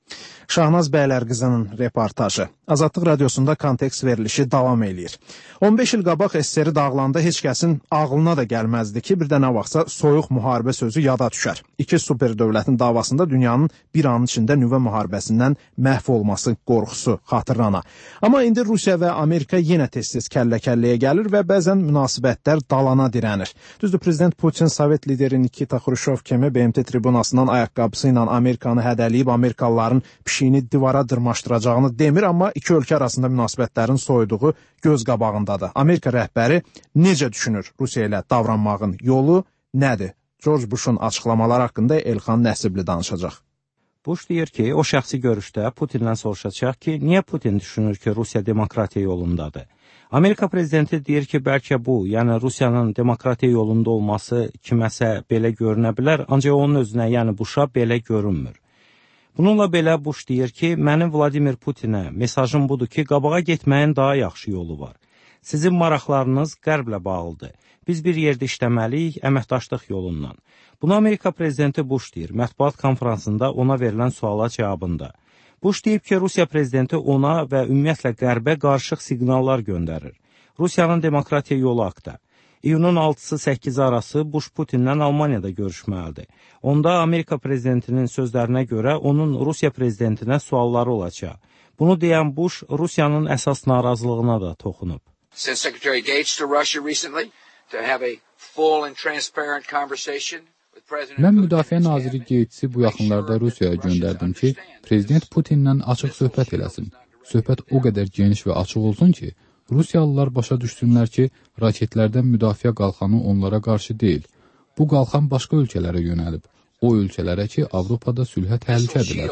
Şahnaz Bəylərqızının reportajı. Azadlıq radiosunda kontekst verilişi davam eləyir. 15 il qabaq SSR dağılanda heç kəsin ağlına da gəlməzdi ki, bir də nə vaxtsa soyuq müharibə sözü yada düşər. İki super dövlətin davasında dünyanın bir anın içində nüvə müharibəsindən məhv olması qorxusu xatırlana. Amma indi Rusiya və Amerika yenə tez-tez kəllə-kəlləyə gəlir və bəzən münasibətlər dalana dirənir. Düzdür, Prezident Putin Sovet lideri Nikita Xruşov kimi BMT tribunasından ayaqqabısı ilə Amerikanı hədələyib Amerikalıların pişiyini divara dırmaşdıracağını demir, amma iki ölkə arasında münasibətlərin soyuduğu göz qabağındadır. Amerika rəhbəri necə düşünür Rusiya ilə davranmağın yolu nədir? George Bush'un açıqlamaları haqqında Elxan Nəsibli danışacaq. Bush deyir ki, o şəxsi görüşdə Putinlə soruşacaq ki, niyə Putin düşünür ki, Rusiya demokratiya yolundadır? Amerika prezidenti deyir ki, bəlkə bu, yəni Rusiyanın demokratiya yolunda olması kiməsə belə görünə bilər, ancaq onun özünə, yəni Bush'a belə görünmür. Bununla belə Bush deyir ki, mənim Vladimir Putinə mesajım budur ki, qabağa getməyin daha yaxşı yolu var. Sizin maraqlarınız qərblə bağlıdır. Biz bir yerdə işləməliyik əməkdaşlıq yolundan. Bunu Amerika prezidenti Bush deyir, mətbuat konferansında ona verilən suala cavabında. Bush deyib ki, Rusiya prezidenti ona və ümumiyyətlə qərbə qarışıq siqnallar göndərir. Rusiyanın demokratiya yolu haqda. İyunun 6-sı 8-i arası Bush Putinlə Almaniyada görüşməlidir. Onda Amerika prezidentinin sözlərinə görə onun Rusiya prezidentinə sualları olacaq. Bunu deyən Bush Rusiyanın əsas narazılığına da toxunub. Sent Secretary Gates to Russia recently to have a full and transparent conversation with President Putin. Mən Müdafiə naziri Gates'i bu yaxınlarda Rusiyaya göndərdim ki, Prezident Putinlə açıq söhbət eləsin. Söhbət o qədər geniş və açıq olsun ki, Rusiyalılar başa düşsünlər ki, raketlərdən müdafiə qalxanı onlara qarşı deyil. Bu qalxan başqa ölkələrə yönəlib. O ölkələrə ki, Avropada sülhə təhlükədirlər.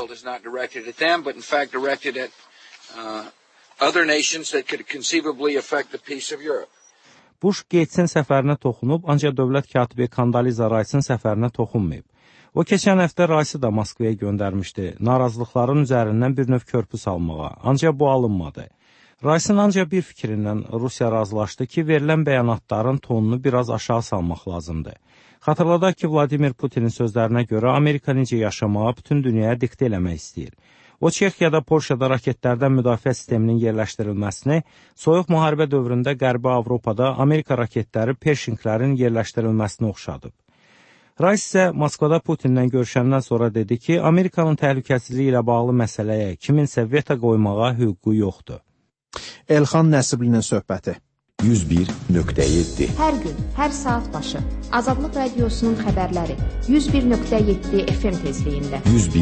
Bush Gatesin səfərinə toxunub, ancaq dövlət katibi Kandaliza Rice'ın səfərinə toxunmayıb. O, keçən həftə Rice'ı da Moskvaya göndərmişdi, narazılıqların üzərindən bir növ körpü salmağa, ancaq bu alınmadı. Rice'ın ancaq bir fikrindən Rusiya razılaşdı ki, verilən bəyanatların tonunu biraz aşağı salmaq lazımdır. Xatırladaq ki, Vladimir Putinin sözlərinə görə Amerika necə yaşamağa bütün dünyaya diktə eləmək istəyir. O, Çexiyada, Polşada raketlərdən müdafiə sisteminin yerləşdirilməsini, soyuq müharibə dövründə Qərbi Avropada Amerika raketləri Pershinglərin yerləşdirilməsini oxşadıb. Rice isə Moskvada Putinlə görüşəndən sonra dedi ki, Amerikanın təhlükəsizliyi ilə bağlı məsələyə kiminsə veto qoymağa hüququ yoxdur. Elxan Nəsiblinin söhbəti. 101.7 Hər gün, hər saat başı Azadlıq Radiosunun xəbərləri 101.7 FM tezliyində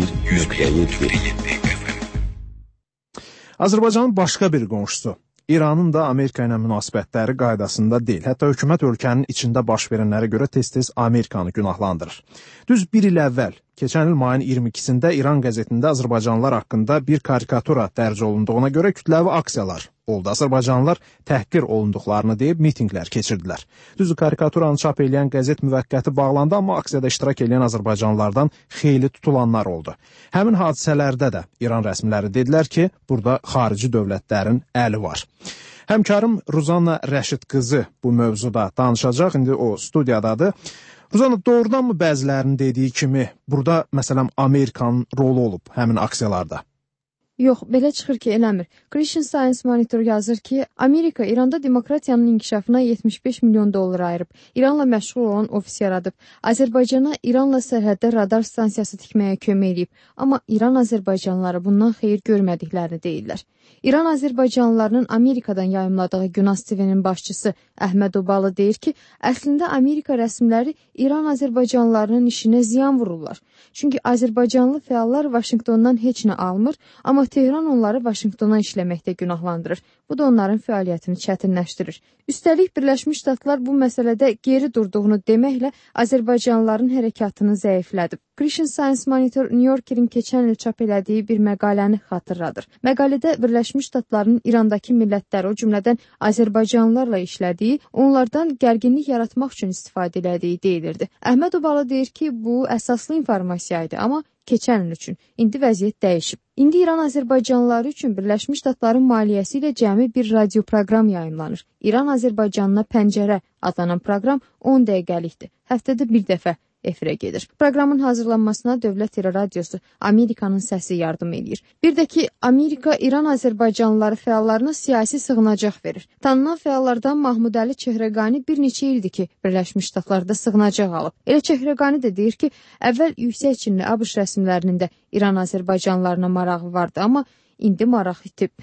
101.7 Azərbaycanın başqa bir qonşusu İranın da Amerika ilə münasibətləri qaydasında deyil. Hətta hökumət ölkənin içində baş verənlərə görə tez-tez Amerikanı günahlandırır. Düz bir il əvvəl, keçən il mayın 22-sində İran qəzetində Azərbaycanlılar haqqında bir karikatura dərc olunduğuna görə kütləvi aksiyalar oldu. Azərbaycanlılar təhqir olunduqlarını deyib mitinqlər keçirdilər. Düzdür, karikaturanı çap edən qəzet müvəqqəti bağlandı, amma aksiyada iştirak edən Azərbaycanlılardan xeyli tutulanlar oldu. Həmin hadisələrdə də İran rəsmiləri dedilər ki, burada xarici dövlətlərin əli var. Həmkarım Ruzanna Rəşid qızı bu mövzuda danışacaq. İndi o studiyadadır. Ruzanna, doğrudanmı bəzilərinin dediyi kimi burada məsələn Amerikanın rolu olub həmin aksiyalarda? Yox, belə çıxır ki, eləmir. Christian Science Monitor yazır ki, Amerika İranda demokratiyanın inkişafına 75 milyon dollar ayırıb. İranla məşğul olan ofis yaradıb. Azərbaycana İranla sərhəddə radar stansiyası tikməyə kömək edib. Amma İran Azərbaycanlıları bundan xeyir görmədiklərini deyirlər. İran Azərbaycanlılarının Amerikadan yayımladığı Günas TV-nin başçısı Əhməd Obalı deyir ki, əslində Amerika rəsmiləri İran Azərbaycanlılarının işinə ziyan vururlar. Çünki Azərbaycanlı fəallar Vaşinqtondan heç nə almır, amma Tehran onları Vaşinqtona işləməkdə günahlandırır. Bu da onların fəaliyyətini çətinləşdirir. Üstəlik, Birləşmiş Ştatlar bu məsələdə geri durduğunu deməklə Azərbaycanlıların hərəkatını zəiflədib. Christian Science Monitor New Yorkerin keçən il çap elədiyi bir məqaləni xatırladır. Məqalədə Birləşmiş Ştatların İrandakı millətləri, o cümlədən Azərbaycanlılarla işlədiyi, onlardan gərginlik yaratmaq üçün istifadə elədiyi deyilirdi. Əhməd Obalı deyir ki, bu əsaslı informasiya idi, amma keçən il üçün. İndi vəziyyət dəyişib. İndi İran Azərbaycanlıları üçün Birləşmiş Ştatların maliyyəsi ilə cəmi bir radio proqram yayımlanır. İran Azərbaycanına Pəncərə adlanan proqram 10 dəqiqəlikdir. Həftədə bir dəfə efirə gedir. Proqramın hazırlanmasına Dövlət Radiosu Amerikanın səsi yardım edir. Bir də ki, Amerika İran Azərbaycanlıları fəallarına siyasi sığınacaq verir. Tanınan fəallardan Mahmud Əli Çehrəqani bir neçə ildir ki, Birləşmiş Ştatlarda sığınacaq alıb. Elə Çehrəqani də deyir ki, əvvəl yüksək çinli ABŞ rəsmilərinin də İran Azərbaycanlılarına marağı vardı, amma indi maraq itib.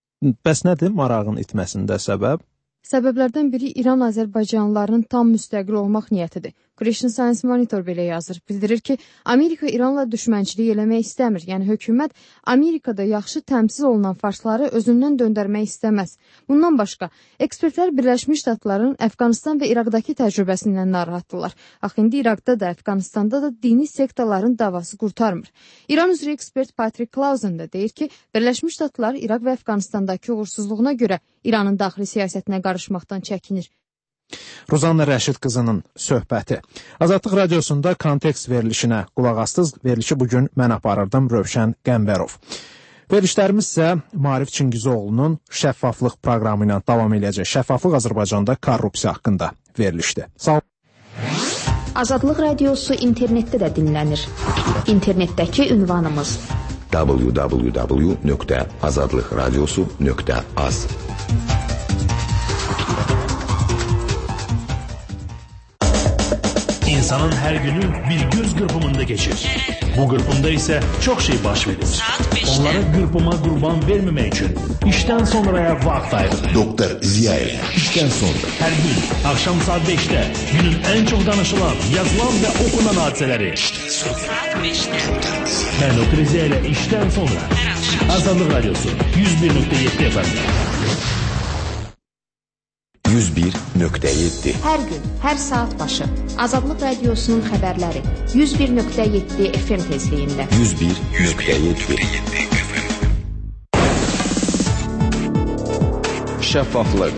Bəs nədir marağın itməsində səbəb? Səbəblərdən biri İran Azərbaycanlılarının tam müstəqil olmaq niyyətidir. Christian Science Monitor belə yazır. Bildirir ki, Amerika İranla düşmənçilik eləmək istəmir. Yəni, hökumət Amerikada yaxşı təmsil olunan farsları özündən döndərmək istəməz. Bundan başqa, ekspertlər Birləşmiş Ştatların Əfqanistan və İraqdakı təcrübəsindən narahatdırlar. Axı, indi İraqda da, Əfqanistanda da dini sektaların davası qurtarmır. İran üzrə ekspert Patrick Clausen da deyir ki, Birləşmiş Ştatlar İraq və Əfqanistandakı uğursuzluğuna görə İranın daxili siyasətinə qarışmaqdan çəkinir. Ruzanna Rəşid qızının söhbəti. Azadlıq Radiosunda kontekst verilişinə qulaq astınız. Verilişi bugün mən aparırdım, Rövşən Qəmbərov. Verilişlərimiz isə Maarif Çingizoğlu'nun şəffaflıq proqramı ilə davam edəcək. Şəffaflıq Azərbaycanda korrupsiya haqqında verilişdir. Sağ olun. Azadlıq Radiosu internetdə də dinlənir. İnternetdəki ünvanımız www.azadlıqradiosu.az İnsanın hər günü bir göz qırpımında keçir. Bu qırpımda isə çox şey baş verir. Onlara qırpıma qurban verməmək üçün işdən sonraya vaxt ayırır. Doktor Ziyaev. İşdən sonra. Hər gün axşam saat 5-də günün ən çox danışılan, yazılan və okunan hadisələri. Saat 5-də. Mən Doktor Ziyaev ilə işdən sonra. Azadlıq Radiosu 101.7 FM. 101.7 Hər gün, hər saat başı Azadlıq Radiosunun xəbərləri 101.7 FM tezliyində 101.7 Şəffaflıq.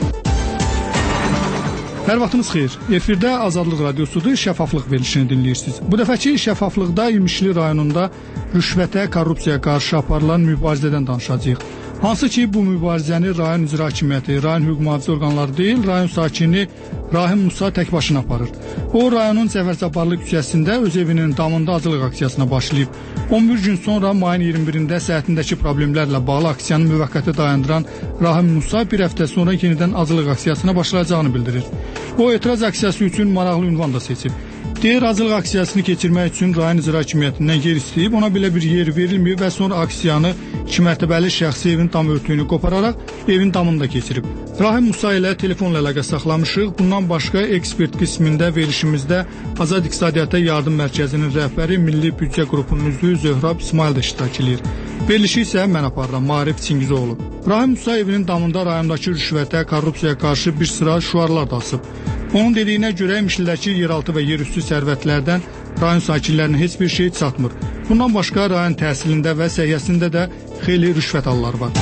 Hər vaxtınız xeyir. Efirdə Azadlıq Radiosudur, şəffaflıq verilişini dinləyirsiniz. Bu dəfəki şəffaflıqda İmişli rayonunda rüşvətə, korrupsiyaya qarşı aparılan mübarizədən danışacağıq. Hansı ki, bu mübarizəni rayon icra hakimiyyəti, rayon hüquq mühafizə orqanları deyil, rayon sakini Rahim Musa tək başına aparır. O, rayonun Cəfər Cabbarlı küçəsində öz evinin damında acılıq aksiyasına başlayıb. 11 gün sonra mayın 21-də səhhətindəki problemlərlə bağlı aksiyanı müvəqqəti dayandıran Rahim Musa bir həftə sonra yenidən acılıq aksiyasına başlayacağını bildirir. O, etiraz aksiyası üçün maraqlı ünvan da seçib. Deyir, acılıq aksiyasını keçirmək üçün rayon icra hakimiyyətindən yer istəyib, ona belə bir yer verilməyib və sonra aksiyanı 2 mərtəbəli şəxsi evin dam örtüyünü qopararaq evin damında keçirib. Rahim Musa ilə telefonla əlaqə saxlamışıq. Bundan başqa ekspert qismində verilişimizdə Azad İqtisadiyyata Yardım Mərkəzinin rəhbəri Milli Büdcə qrupunun üzvü Zöhrab İsmail də iştirak edir. Verilişi isə mən aparıram, Maarif Çingizoğlu. Rahim Musa evinin damında rayondakı rüşvətə, korrupsiyaya qarşı bir sıra şüarlar da asıb. Onun dediyinə görə İmişlidəki yeraltı və yerüstü sərvətlərdən rayon sakinlərinin heç bir şey çatmır. Bundan başqa rayon təhsilində və səhiyyəsində də xeyli rüşvət halları var.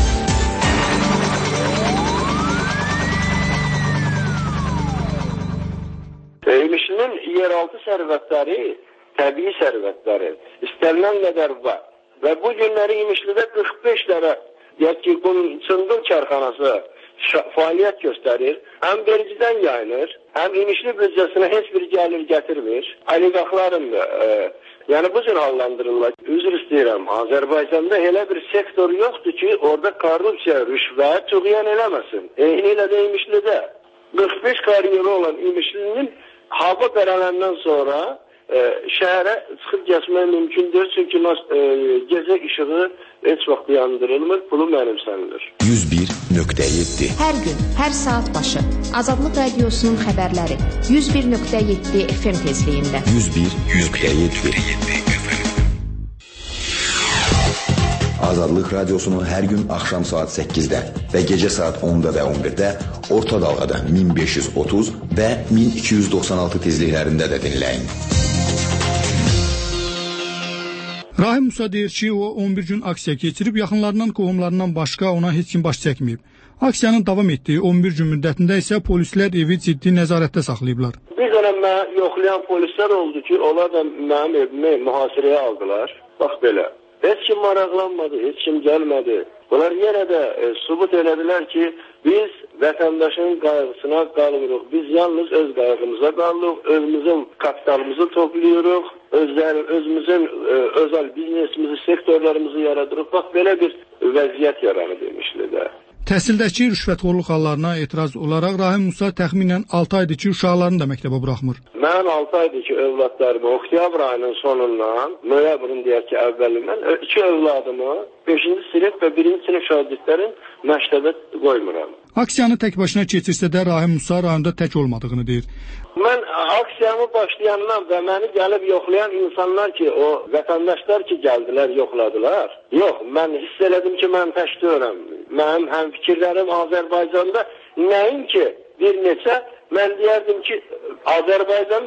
İmişlinin yeraltı sərvətləri təbii sərvətləri istənilən qədər var. Və bu günləri İmişlidə 45 dənə deyək ki, çındır karxanası fəaliyyət göstərir. Həm vergidən yayınır, həm İmişli büdcəsinə heç bir gəlir gətirmir. Oliqarxların yəni bu cür hallandırırlar. Üzr istəyirəm, Azərbaycanda elə bir sektor yoxdur ki, orada korrupsiya, rüşvət tüğyan eləməsin. Elə də İmişlidə 45 karyeri olan İmişlinin hava bərələndən sonra şəhərə çıxıb gəzmək mümkündür. Çünki gecə işığı heç vaxt yandırılmır, pulu mənimsənilir. 101.7 Hər gün, hər saat başı Azadlıq Radiosunun xəbərləri 101.7 FM tezliyində. 101.7 Azadlıq Radiosunun hər gün axşam saat 8-də və gecə saat 10-da və 11-də orta dalğada 1530 və 1296 tezliklərində də dinləyin. Rahim Musa deyir ki, o 11 gün aksiya keçirib, yaxınlarından, qohumlarından başqa ona heç kim baş çəkməyib. Aksiyanın davam etdiyi 11 gün müddətində isə polislər evi ciddi nəzarətdə saxlayıblar. Bir dənə məni yoxlayan polislər oldu ki, onlar da mənim evimi mühasirəyə aldılar. Bax belə. Heç kim maraqlanmadı, heç kim gəlmədi. Bunlar yenə də sübut elədilər ki, biz vətəndaşın qayğısına qalmırıq. Biz yalnız öz qayğımıza qalırıq, özümüzün kapitalımızı toplayırıq, özümüzün özel biznesimizi, sektorlarımızı yaradırıq. Bax, belə bir vəziyyət yaranıb demişlər. Təhsildəki rüşvətxorluq hallarına etiraz olaraq Rahim Musa təxminən 6 aydır ki, uşaqlarını da məktəbə buraxmır. Mən 6 aydır ki, övladlarımı oktyabr ayının sonundan, noyabrın deyək ki, əvvəlindən 2 övladımı 5-ci sinif və 1-ci sinif şagirdlərin məktəbə qoymuram. Aksiyanı tək başına keçirsə də Rahim Musa rayonda tək olmadığını deyir. Mən aksiyamı başlayandan və məni gəlib yoxlayan insanlar ki, o vətəndaşlar ki, gəldilər, yoxladılar. Yox, mən hiss elədim ki, mən təşkiləm. Mənim həmfikirlərim Azərbaycanda nəinki bir neçə, mən deyərdim ki, Azərbaycanın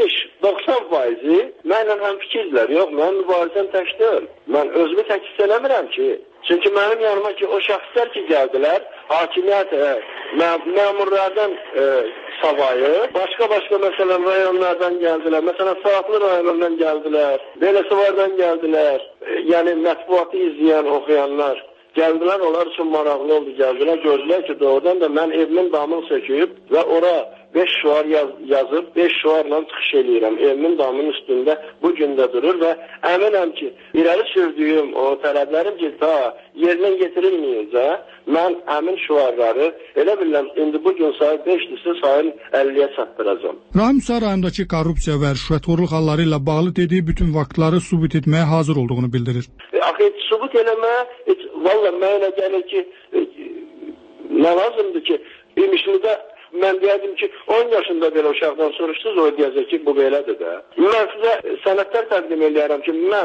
85-90% mənlə həmfikirlər. Yox, mən mübarizəm təşkil. Mən özümü tək hiss eləmirəm ki. Çünki mənim yanıma ki, o şəxslər ki, gəldilər, hakimiyyət, məmurlardan savayı, başqa məsələn rayonlardan gəldilər, məsələn Saatlı rayonundan gəldilər, Beləsivardan gəldilər, yəni mətbuatı izləyən, oxuyanlar gəldilər, onlar üçün maraqlı oldu, gəldilər, gördülər ki, doğrudan da mən evimin damını söküb və ora 5 şuar yazıb, 5 şuarla çıxış eləyirəm. Evimin damının üstündə bu gündə durur və əminəm ki, irəli sürdüyüm o tələblərim ki, ta yerinə getirilməyəcə, mən əmin şuarları, elə biləm, indi bu gün sayı 5-dirsə sayın 50-yə çatdıracam. Rahim Musa rayondakı korrupsiya və rüşvətxorluq halları ilə bağlı dediyi bütün vaxtları sübut etməyə hazır olduğunu bildirir. Axı, sübut eləməyə, valla mənə gəlir ki, nə lazımdır ki, İmişlidə mən deyərdim ki, 10 yaşında belə uşaqdan soruşdunuz, o deyəcək ki, bu belədir də. Mən sizə sənədlər təqdim edərəm ki, mən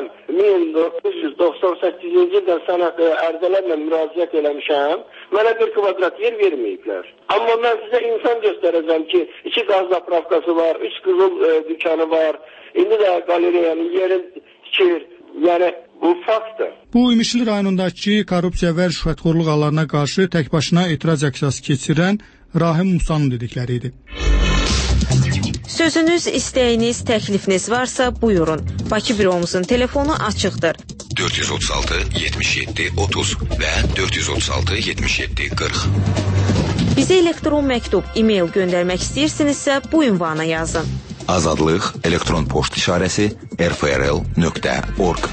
1998-ci ildən sənət ərzələrlə müraciət eləmişəm, mənə bir kvadrat yer verməyiblər. Amma mən sizə insan göstərəcəm ki, 2 qaz zapravkası var, 3 qızıl dükkanı var, indi də qaleriyanın yeri tikir, yəni bu faktdır. Bu İmişli rayonundakı korrupsiya və rüşvətxorluq hallarına qarşı tək başına etiraz aksiyası keçirən Rahim Musa'nın dedikləri idi. Sözünüz, istəyiniz, təklifiniz varsa buyurun. Bakı büromuzun telefonu açıqdır. 436 77 30 və 436 77 40. Bizə elektron məktub, e-mail göndərmək istəyirsinizsə bu ünvana yazın. Azadlıq elektron poçt işarəsi rfrl.org.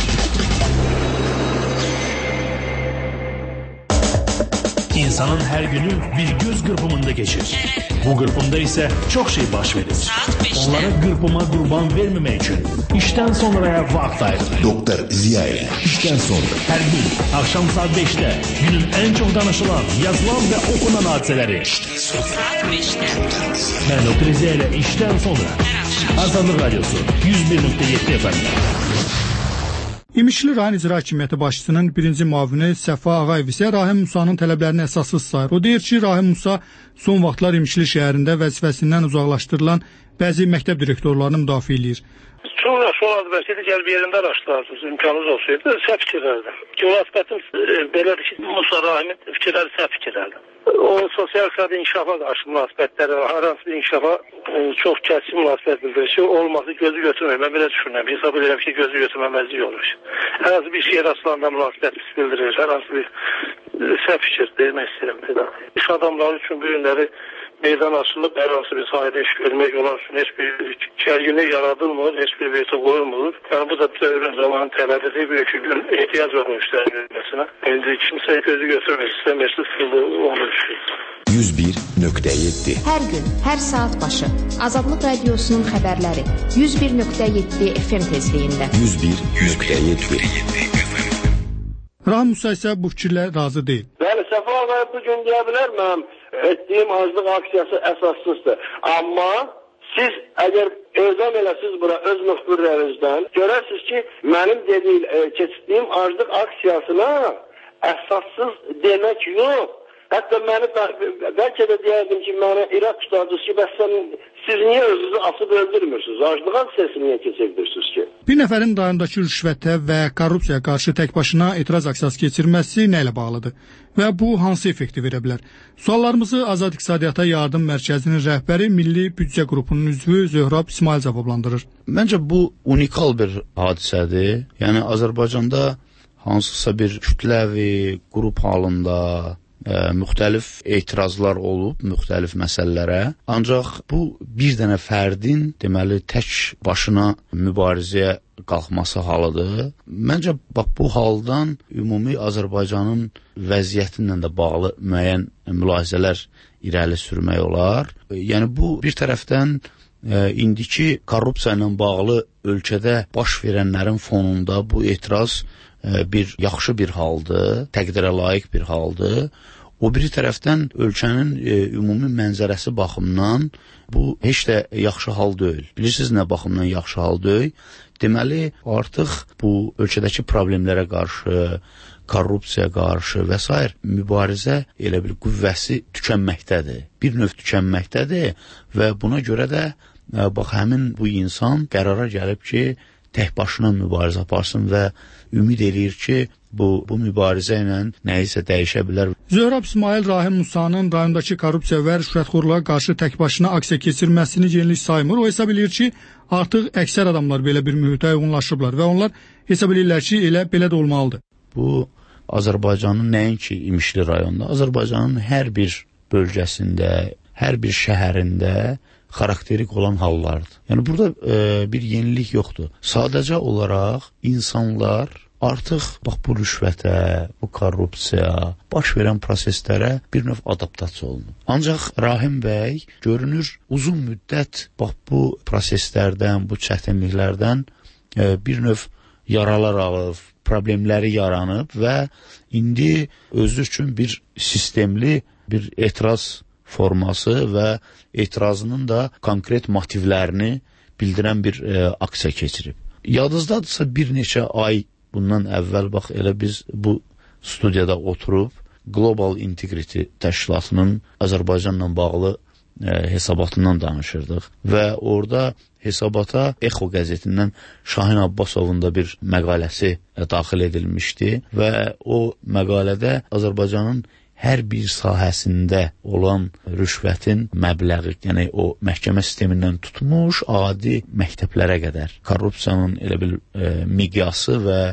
İnsanın her günü bir göz kırpımında geçir. Bu kırpımda ise çok şey baş verir. Onlara kırpıma kurban vermemek için işten sonraya vakit ayırır. Doktor Ziya ile işten sonra. Her gün akşam saat 5'te günün en çok danışılan, yazılan ve okunan hadiseleri. Saat 5'te. Ben Doktor Ziya ile işten sonra. Azadlıq Radyosu 101.7 FM. İmişli rayon icra hakimiyyəti başçısının birinci müavini Səfa Ağayev isə Rahim Musanın tələblərini əsassız sayır. O deyir ki, Rahim Musa son vaxtlar İmişli şəhərində vəzifəsindən uzaqlaşdırılan bəzi məktəb direktorlarını müdafiə edir. Sonra vəzifədə gəl bir yerində araşdırarsınız, imkanınız olsaydı, səhv fikirlərdir. Münasibətim belədir ki, Musa Rahimin fikirləri səhv fikirlərdir. O sosial inkişafa qarşı münasibətləri, hər hansı bir inkişafa çox kəskin münasibət bildirir ki, olması gözü götürmür. Mən belə düşünürəm, hesab edirəm ki, gözü götürməməzlik olur. Hər hansı bir şey rastlarında münasibət bildirir, hər hansı bir səhv fikir demək istəyirəm. İş adamları üçün bu günləri meydan açılıb, hər hansı bir sahədə iş görmək olar üçün heç bir gərginlik yaradılmır, heç bir veto qoyulmur. Yəni bu da dövrün zamanı tələbidir, bir iki gün ehtiyac var o işlərin görməsinə. İndi kimsə gözü götürmək istəmirsə, sıxıldı onu düşür. 101.7 Hər gün, hər saat başı Azadlıq Radiosunun xəbərləri 101.7 FM tezliyində. 101.7 Rahim Musa isə bu fikirlə razı deyil. Bəli, Səfa Ağayev bugün deyə bilər, mənim etdiyim aclıq aksiyası əsassızdır. Amma siz əgər özəm eləsiz bura öz müxbirlərinizdən görərsiniz ki, mənim keçdiyim aclıq aksiyasına əsassız demək yox. Hətta məni bəlkə də deyərdim ki, mənə irad tutardınız ki, bəs siz niyə özünüzü asıb öldürmürsünüz? Aclıq aksiyası niyə keçirdirsiniz ki? Bir nəfərin rayondakı rüşvətə və korrupsiyaya qarşı tək başına etiraz aksiyası keçirməsi nə ilə bağlıdır? Və bu hansı effekti verə bilər? Suallarımızı Azad İqtisadiyyata Yardım Mərkəzinin rəhbəri Milli Büdcə Qrupunun üzvü Zöhrab İsmail cavablandırır. Məncə bu unikal bir hadisədir. Yəni Azərbaycanda hansısa bir kütləvi qrup halında müxtəlif etirazlar olub, müxtəlif məsələlərə. Ancaq bu bir dənə fərdin deməli tək başına mübarizəyə qalxması halıdır. Məncə bax bu haldan ümumi Azərbaycanın vəziyyətinlə də bağlı müəyyən mülahizələr irəli sürmək olar. Yəni bu bir tərəfdən indiki korrupsiya ilə bağlı ölkədə baş verənlərin fonunda bu etiraz bir yaxşı bir haldır, təqdirə layiq bir haldır. O biri tərəfdən ölkənin ümumi mənzərəsi baxımından bu heç də yaxşı hal deyil. Bilirsiniz nə baxımdan yaxşı hal deyil? Deməli, artıq bu ölkədəki problemlərə qarşı, korrupsiyaya qarşı və s. mübarizə elə bir qüvvəsi tükənməkdədir. Bir növ tükənməkdədir və buna görə də bax həmin bu insan qərara gəlib ki, tək başına mübarizə aparsın və ümid eləyir ki, bu mübarizə ilə nəyisə dəyişə bilər. Zöhrab İsmail Rahim Musanın rayondakı korrupsiya və rüşvətxorluğa qarşı tək başına aksiya keçirməsini yenilik saymır. O hesab edir ki, artıq əksər adamlar belə bir mühitə uyğunlaşıblar və onlar hesab edirlər ki, elə belə də olmalıdır. Bu Azərbaycanın nəinki İmişli rayonunda, Azərbaycanın hər bir bölgəsində, hər bir şəhərində xarakterik olan hallardır. Yəni burada bir yenilik yoxdur. Sadəcə olaraq insanlar artıq bax bu rüşvətə, bu korrupsiya, baş verən proseslərə bir növ adaptasiya olunur. Ancaq Rahim bəy görünür uzun müddət bax bu proseslərdən, bu çətinliklərdən bir növ yaralar alıb, problemləri yaranıb və indi özü üçün bir sistemli bir etiraz forması və etirazının da konkret motivlərini bildirən bir aksiya keçirib. Yadınızdadırsa bir neçə ay bundan əvvəl bax elə biz bu studiyada oturub Global Integrity təşkilatının Azərbaycanla bağlı hesabatından danışırdıq və orada hesabata Exo qəzetindən Şahin Abbasovun da bir məqaləsi daxil edilmişdi və o məqalədə Azərbaycanın hər bir sahəsində olan rüşvətin məbləği, yəni o məhkəmə sistemindən tutmuş adi məktəblərə qədər korrupsiyanın elə bir miqyası və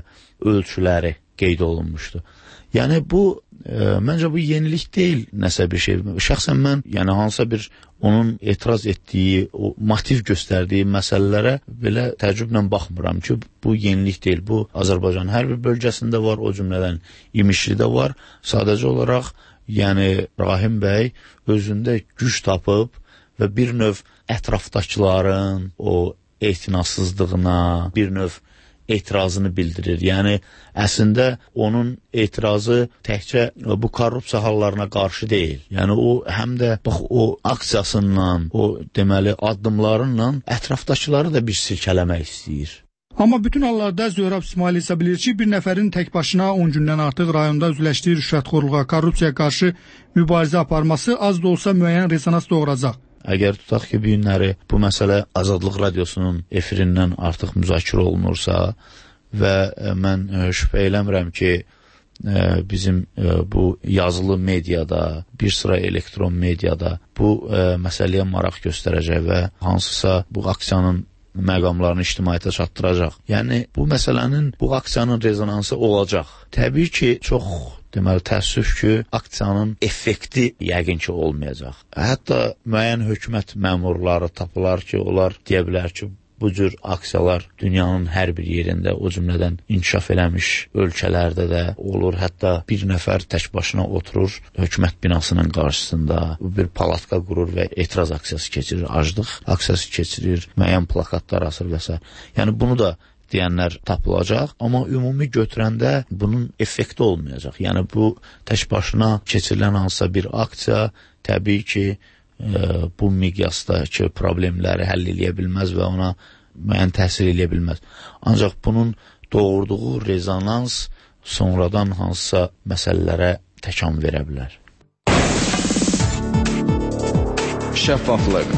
ölçüləri qeyd olunmuşdu. Yəni bu məncə bu yenilik deyil, nəsə bir şey. Şəxsən mən, yəni hansısa bir onun etiraz etdiyi, o motiv göstərdiyi məsələlərə belə təəccüblə baxmıram ki, bu yenilik deyil. Bu Azərbaycanın hər bir bölgəsində var, o cümlədən İmişlidə var. Sadəcə olaraq, yəni Rahim bəy özündə güc tapıb və bir növ ətrafdakıların o etinasızlığına, bir növ etirazını bildirir. Yəni, əslində onun etirazı təkcə bu korrupsiya hallarına qarşı deyil. Yəni, o həm də bax, o aksiyasından, o deməli addımlarınla ətrafdakıları da bir sirkələmək istəyir. Amma bütün hallarda Zöhrab İsmail isə bilir ki, bir nəfərin tək başına 10 gündən artıq rayonda üzləşdiyi rüşvətxorluğa, korrupsiyaya qarşı mübarizə aparması az da olsa müəyyən rezonans doğuracaq. Əgər tutaq ki, bu günləri bu məsələ Azadlıq Radiosunun efirindən artıq müzakirə olunursa və mən şübhə eləmirəm ki, bizim bu yazılı mediada, bir sıra elektron mediada bu məsələyə maraq göstərəcək və hansısa bu aksiyanın məqamlarını ictimaiyyətə çatdıracaq. Yəni, bu məsələnin, bu aksiyanın rezonansı olacaq. Təbii ki, çox deməli, təəssüf ki, aksiyanın effekti yəqin ki, olmayacaq. Hətta müəyyən hökumət məmurları tapılar ki, onlar deyə bilər ki, bu cür aksiyalar dünyanın hər bir yerində, o cümlədən inkişaf eləmiş ölkələrdə də olur. Hətta bir nəfər tək başına oturur hökumət binasının qarşısında, bir palatka qurur və etiraz aksiyası keçirir, aclıq aksiyası keçirir, müəyyən plakatlar asır və s. Yəni, bunu da deyənlər tapılacaq, amma ümumi götürəndə bunun effekti olmayacaq. Yəni, bu tək başına keçirilən hansısa bir aksiya təbii ki, bu miqyasdakı problemləri həll eləyə bilməz və ona müəyyən təsir eləyə bilməz. Ancaq bunun doğurduğu rezonans sonradan hansısa məsələlərə təkan verə bilər. Şəffaflıq.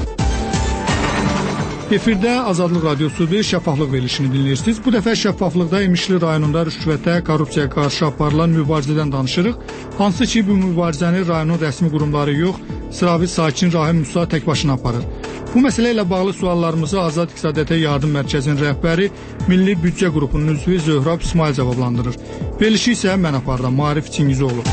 Efirdə Azadlıq Radiosu bir şəffaflıq verilişini dinləyirsiniz. Bu dəfə şəffaflıqda İmişli rayonunda rüşvətə, korrupsiyaya qarşı aparılan mübarizədən danışırıq. Hansı ki, bu mübarizəni rayonun rəsmi qurumları yox, sıravi sakin Rahim Musa tək başına aparır. Bu məsələ ilə bağlı suallarımızı Azad İqtisadiyyata Yardım Mərkəzinin rəhbəri, Milli Büdcə qrupunun üzvü Zöhrab İsmail cavablandırır. Verilişi isə mən aparıram, Maarif Çingizoğlu.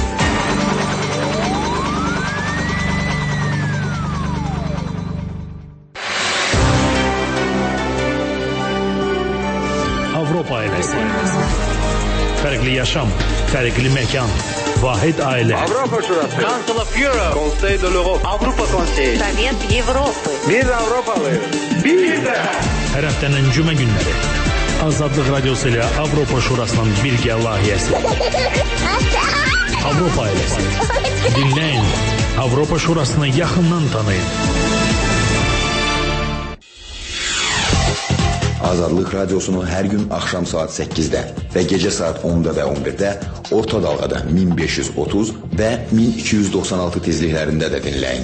Avropa ailəsi. Fərqli yaşam, fərqli məkan, vahid ailə. Avropa Şurası. Council of Europe. Conseil de l'Europe. Avropa Konseyi. Sovet Avropa. Biz Avropalıyıq. Bir də. Hər həftənin cümə günləri. Azadlıq Radiosu ilə Avropa Şurasının birgə layihəsi. Avropa ailəsi. Dinləyin. Avropa Şurasını yaxından tanıyın. Azadlıq Radiosunu hər gün axşam saat 8-də və gecə saat 10-da və 11-də orta dalğada 1530 və 1296 tezliklərində də dinləyin.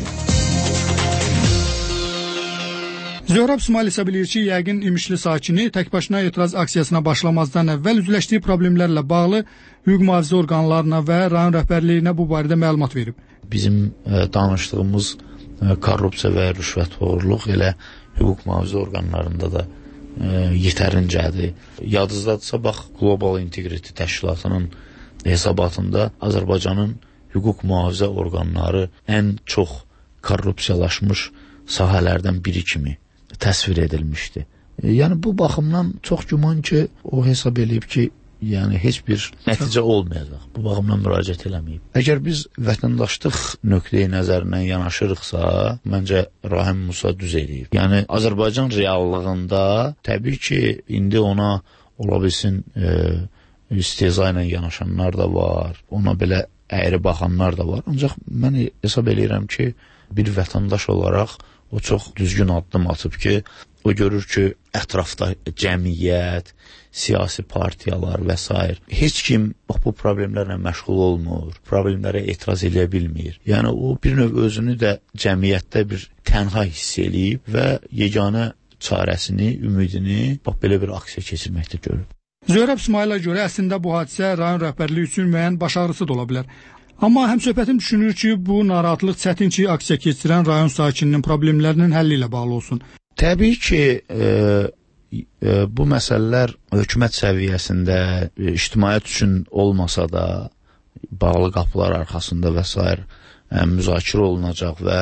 Zöhrab İsmail isə bilir ki, yəqin İmişli sakini tək başına etiraz aksiyasına başlamazdan əvvəl üzləşdiyi problemlərlə bağlı hüquq mühafizə orqanlarına və rayon rəhbərliyinə bu barədə məlumat verib. Bizim danışdığımız korrupsiya və rüşvətxorluq elə hüquq mühafizə orqanlarında da yetərincədir. Yadınızdadırsa, bax, Global Integrity Təşkilatının hesabatında Azərbaycanın hüquq mühafizə orqanları ən çox korrupsiyalaşmış sahələrdən biri kimi təsvir edilmişdi. Yəni, bu baxımdan çox güman ki, o hesab edib ki, yəni heç bir nəticə olmayacaq. Bu baxımdan müraciət eləməyib. Əgər biz vətəndaşlıq nöqteyi nəzərindən yanaşırıqsa, məncə Rahim Musa düz eləyib. Yəni Azərbaycan reallığında təbii ki, indi ona ola bilsin istehza ilə yanaşanlar da var, ona belə əyri baxanlar da var. Ancaq mən hesab eləyirəm ki, bir vətəndaş olaraq o çox düzgün addım atıb ki, o görür ki, ətrafda cəmiyyət, siyasi partiyalar və s. heç kim bu problemlərlə məşğul olmur, problemlərə etiraz eləyə bilmir. Yəni, o bir növ özünü də cəmiyyətdə bir tənha hiss eləyib və yeganə çarəsini, ümidini belə bir aksiya keçirməkdə görür. Zöhrab İsmailə görə əslində bu hadisə rayon rəhbərliyi üçün müəyyən baş ağrısı da ola bilər. Amma həmsöhbətim düşünür ki, bu narahatlıq çətin ki, aksiya keçirən rayon sakininin problemlərinin həlli ilə bağlı olsun. Təbii ki, bu məsələlər hökumət səviyyəsində ictimaiyyət üçün olmasa da bağlı qapılar arxasında və s. Müzakirə olunacaq və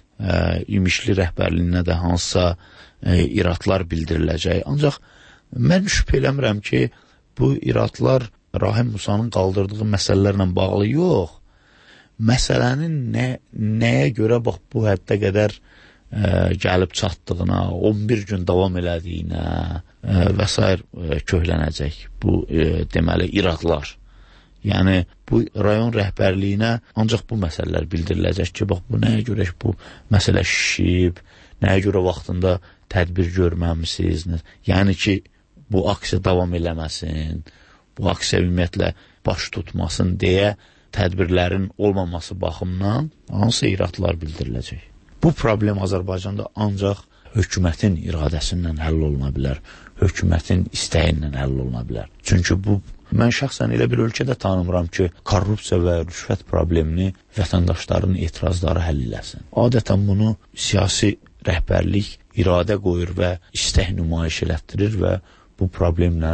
İmişli rəhbərliyinə də hansısa iradlar bildiriləcək. Ancaq mən şübhə eləmirəm ki, bu iradlar Rahim Musanın qaldırdığı məsələlərlə bağlı yox, məsələnin nəyə görə bax bu həddə qədər gəlib çatdığına, 11 gün davam elədiyinə və s. köhlənəcək bu deməli iradlar. Yəni bu rayon rəhbərliyinə ancaq bu məsələlər bildiriləcək ki, bax bu nəyə görə bu məsələ şişib, nəyə görə vaxtında tədbir görməmisiniz, yəni ki, bu aksiya davam eləməsin, bu aksiya ümumiyyətlə baş tutmasın deyə tədbirlərin olmaması baxımından hansı iradlar bildiriləcək. Bu problem Azərbaycanda ancaq hökumətin iradəsindən həll oluna bilər, hökumətin istəyindən həll oluna bilər. Çünki mən şəxsən elə bir ölkədə tanımıram ki, korrupsiya və rüşvət problemini vətəndaşların etirazları həll eləsin. Adətən bunu siyasi rəhbərlik iradə qoyur və istək nümayiş elətdirir və bu problemlə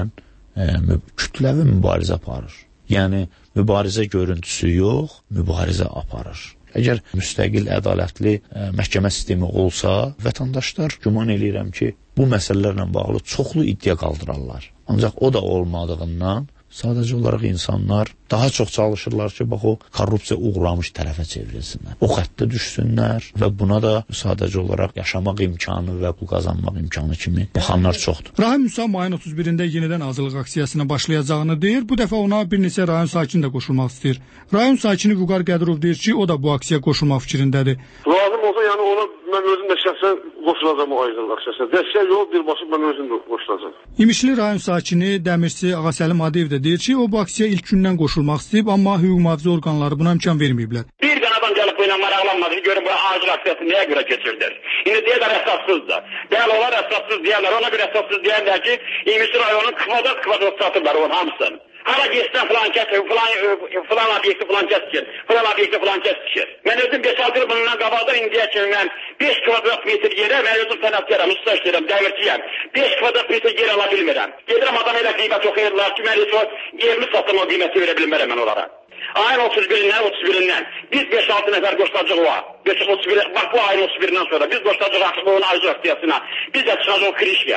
kütləvi mübarizə aparır. Yəni, mübarizə görüntüsü yox, mübarizə aparır. Əgər müstəqil, ədalətli məhkəmə sistemi olsa, vətəndaşlar güman eləyirəm ki, bu məsələlərlə bağlı çoxlu iddia qaldırarlar. Ancaq o da olmadığından sadəcə olaraq insanlar daha çox çalışırlar ki, bax o korrupsiya uğramış tərəfə çevrilsinlər. O xəttə düşsünlər və buna da sadəcə olaraq yaşamaq imkanı və pul qazanmaq imkanı kimi baxanlar çoxdur. Rahim Musa mayın 31-də yenidən azadlıq aksiyasına başlayacağını deyir. Bu dəfə ona bir neçə rayon sakini də qoşulmaq istəyir. Rayon sakini Vüqar Qədirov deyir ki, o da bu aksiyaya qoşulmaq fikrindədir. Lazım olsa, yəni ona mən özüm də şəxsən qoşulacağım o aydınlıq aksiyasına. Dəstək yox, birbaşa mən özüm də qoşulacağım. İmişli rayon sakini Dəmirçi Ağasəlim Hadiyev də deyir ki, o bu aksiyaya ilk gündən qoşulmaq istəyib, amma hüquq mühafizə orqanları buna imkan verməyiblər. Bir dənə adam gəlib bu ilə maraqlanmadı ki, görün bu acil aksiyası nəyə görə keçirilir? İndi deyirlər əsassızdır. Bəli, onlar əsassız deyərlər. Ona görə əsassız deyərlər ki, İmişli rayonun kvadrat satırlar onun hamısını. Hara geçsən filan kəs, filan obyekti filan kəs tikir, filan obyekti filan kəs tikir. Mən özüm 5-6 il bundan qabaqda indiyə kimi mən 5 kvadrat metr yerə, mən özüm sənətkarım, usta işləyirəm, dəmirçiyəm. 5 kvadrat metr yer ala bilmirəm. Gedirəm adam elə qiymət oxuyurlar ki, mən heç o yerli satım o qiyməti verə bilmərəm mən onlara. Ayın 31-dən biz 5-6 nəfər qoşulacaq o. Bax bu ayın 31-dən sonra biz qoşulacaq artıq onun ayrıcı aksiyasına. Biz də çıxacaq o krişya.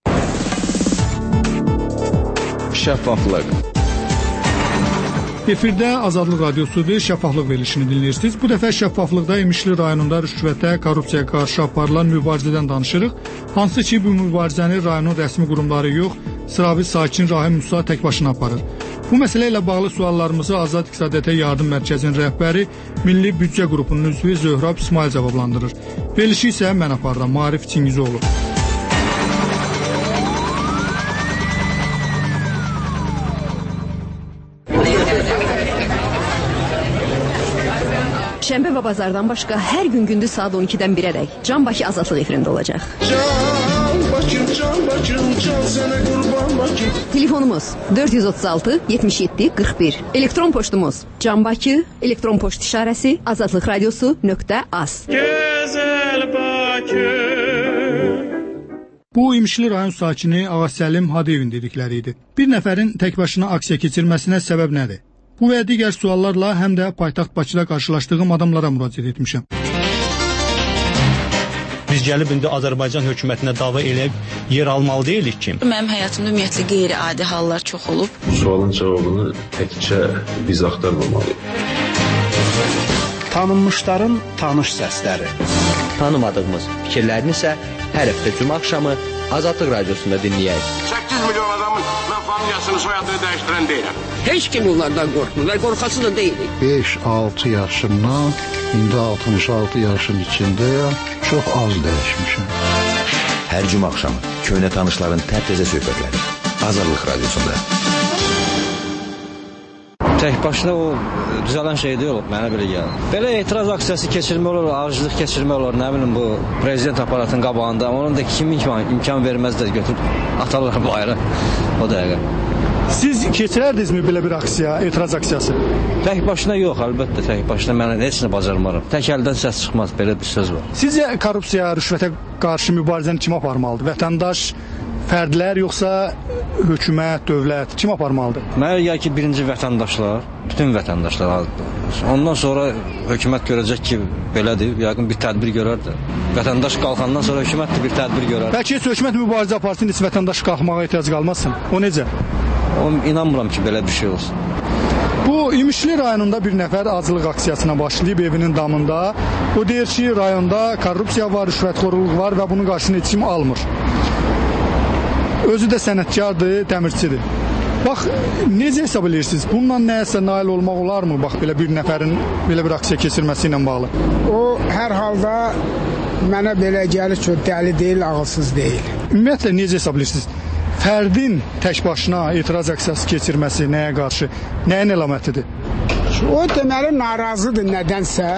Şəffaflıq. Efirdə Azadlıq Radiosudur, şəffaflıq verilişini dinləyirsiniz. Bu dəfə şəffaflıqda İmişli rayonunda rüşvətə, korrupsiyaya qarşı aparılan mübarizədən danışırıq. Hansı ki, bu mübarizəni rayonun rəsmi qurumları yox, sıravi sakin Rahim Musa tək başına aparır. Bu məsələ ilə bağlı suallarımızı Azad İqtisadiyyata Yardım Mərkəzinin rəhbəri, Milli Büdcə qrupunun üzvü Zöhrab İsmail cavablandırır. Verilişi isə mən aparıram, Maarif Çingizoğlu. Şənbə və bazardan başqa hər gün gündüz saat 12-dən 1-ədək Can Bakı Azadlıq efirində olacaq. Can Bakı, can sənə qurban Bakı. Telefonumuz 436 77 41. Elektron poçtumuz canbakı, elektron poçt işarəsi azadlıqradiosu.az. Gözəl Bakı. Bu İmişli rayon sakini Ağasəlim Hadiyevin dedikləri idi. Bir nəfərin tək başına aksiya keçirməsinə səbəb nədir? Bu və digər suallarla həm də paytaxt Bakıda qarşılaşdığım adamlara müraciət etmişəm. Biz gəlib indi Azərbaycan hökumətinə dava eləyib yer almalı deyilik ki. Mənim həyatımda ümumiyyətlə qeyri-adi hallar çox olub. Bu sualın cavabını təkcə biz axtarmamalıyıq. Tanınmışların tanış səsləri. Tanımadığımız fikirlərini isə hər həftə cümə axşamı Azadlıq Radiosunda dinləyək. 8 milyon adamın mən familiyasını, soyadını dəyişdirən deyiləm. Heç kim onlardan qorxmurlar, qorxası da deyilik. 5-6 yaşımdan, indi 66 yaşın içindəyəm, çox az dəyişmişəm. Hər cümə axşamı köhnə tanışların təptəzə söhbətləri Azadlıq Radiosunda. Tək başına o düzələn şey deyil, mənə belə gəlir. Belə etiraz aksiyası keçirmək olur, arıcılıq keçirmək olur, nə bilim bu prezident aparatının qabağında. Onun da kim imkan verməzlər, götürüb atarlar bu ayrı o dəqiqə. Siz keçirərdinizmi belə bir aksiya, etiraz aksiyası? Tək başına yox, əlbəttə tək başına mən heç nə bacarmaram. Tək əldən səs çıxmaz, belə bir söz var. Sizcə korrupsiya, rüşvətə qarşı mübarizəni kim aparmalıdır? Vətəndaş, Fərdlər yoxsa hökumət, dövlət kim aparmalıdır? Mənə gəlir ki, birinci vətəndaşlar, bütün vətəndaşlar. Ondan sonra hökumət görəcək ki, belədir, yəqin bir tədbir görər də. Vətəndaş qalxandan sonra hökumət də bir tədbir görər. Bəlkə heç hökumət mübarizə aparsın, heç vətəndaş qalxmağa ehtiyac qalmasın. O necə? İnanmıram ki, belə bir şey olsun. Bu İmişli rayonunda bir nəfər aclıq aksiyasına başlayıb evinin damında. O deyir ki, rayonda korrupsiya var, rüşvətxorluq var və bunun qarşısını heç kim almır. Özü də sənətkardır, dəmirçidir. Bax, necə hesab edirsiniz? Bununla nəyəsə nail olmaq olarmı? Bax, belə bir nəfərin belə bir aksiya keçirməsi ilə bağlı. O, hər halda mənə belə gəlir ki, dəli deyil, ağılsız deyil. Ümumiyyətlə, necə hesab edirsiniz? Fərdin tək başına etiraz aksiyası keçirməsi nəyə qarşı? Nəyin əlamətidir? O deməli narazıdır nədənsə.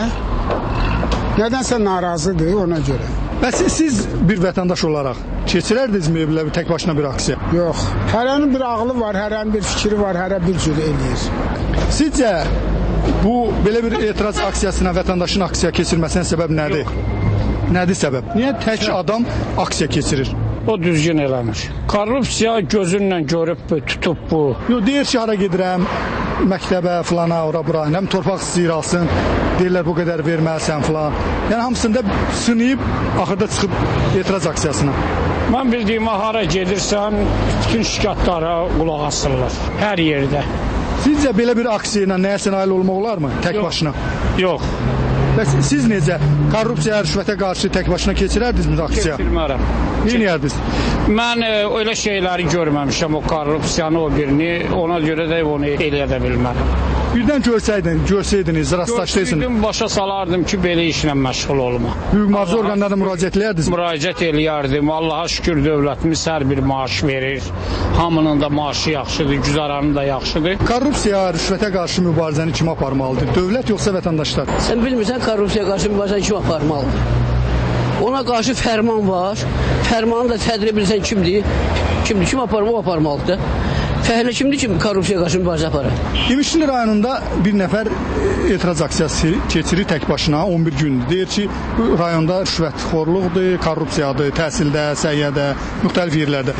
Nədənsə narazıdır ona görə. Bəs siz bir vətəndaş olaraq keçirərdinizmi belə tək başına bir aksiya? Yox. Hərənin bir ağlı var, hərənin bir fikri var, hərə bir cür eləyir. Sizcə bu belə bir etiraz aksiyasına vətəndaşın aksiya keçirməsinə səbəb nədir? Yox. Nədir səbəb? Niyə tək adam aksiya keçirir? O düzgün eləmir. Korrupsiya gözünlə görüb tutub bu. Yox, deyir ki, hara gedirəm, məktəbə, filana, ora bura, həm torpaq istəyir alsın, deyirlər bu qədər verməlisən filan. Yəni hamısında sınıyıb, axırda çıxıb etiraz aksiyasına. Mən bildiyimə hara gedirsən, bütün şikayətlara qulaq asırlar, hər yerdə. Sizcə belə bir aksiya ilə nəyəsə nail olmaq olarmı, tək başına? Yox. Bəs siz necə korrupsiya, rüşvətə qarşı tək başına keçirərdinizmi aksiya? Keçirmərəm. Neyniyərdiniz? Mən öyle şeyləri görməmişəm, o korrupsiyanı, o birini, ona görə də onu eləyə də bilmərəm. Birdən görsəydiniz, rastlaşdıysınız. Görsəydim, başa salardım ki, belə işlə məşğul olma. Hüquq mühafizə orqanlarına müraciət eləyərdiniz? Müraciət eləyərdim. Allaha şükür dövlətimiz hər bir maaş verir. Hamının da maaşı yaxşıdır, güzaranı da yaxşıdır. Korrupsiya, rüşvətə qarşı mübarizəni kim aparmalıdır? Dövlət yoxsa vətəndaşlar? Sən bilmirsən korrupsiya qarşı mübarizəni kim aparmalıdır? Ona qarşı fərman var. Fərmanı da tədbir bilsən kimdir? Kim aparmalı, o aparmalıdır. Fəhlə kimdir ki, korrupsiya qarşı mübarizə aparır? İmişli rayonunda bir nəfər etiraz aksiyası keçirir tək başına 11 gündür. Deyir ki, bu rayonda rüşvətxorluqdur, korrupsiyadır, təhsildə, səhiyyədə, müxtəlif yerlərdə.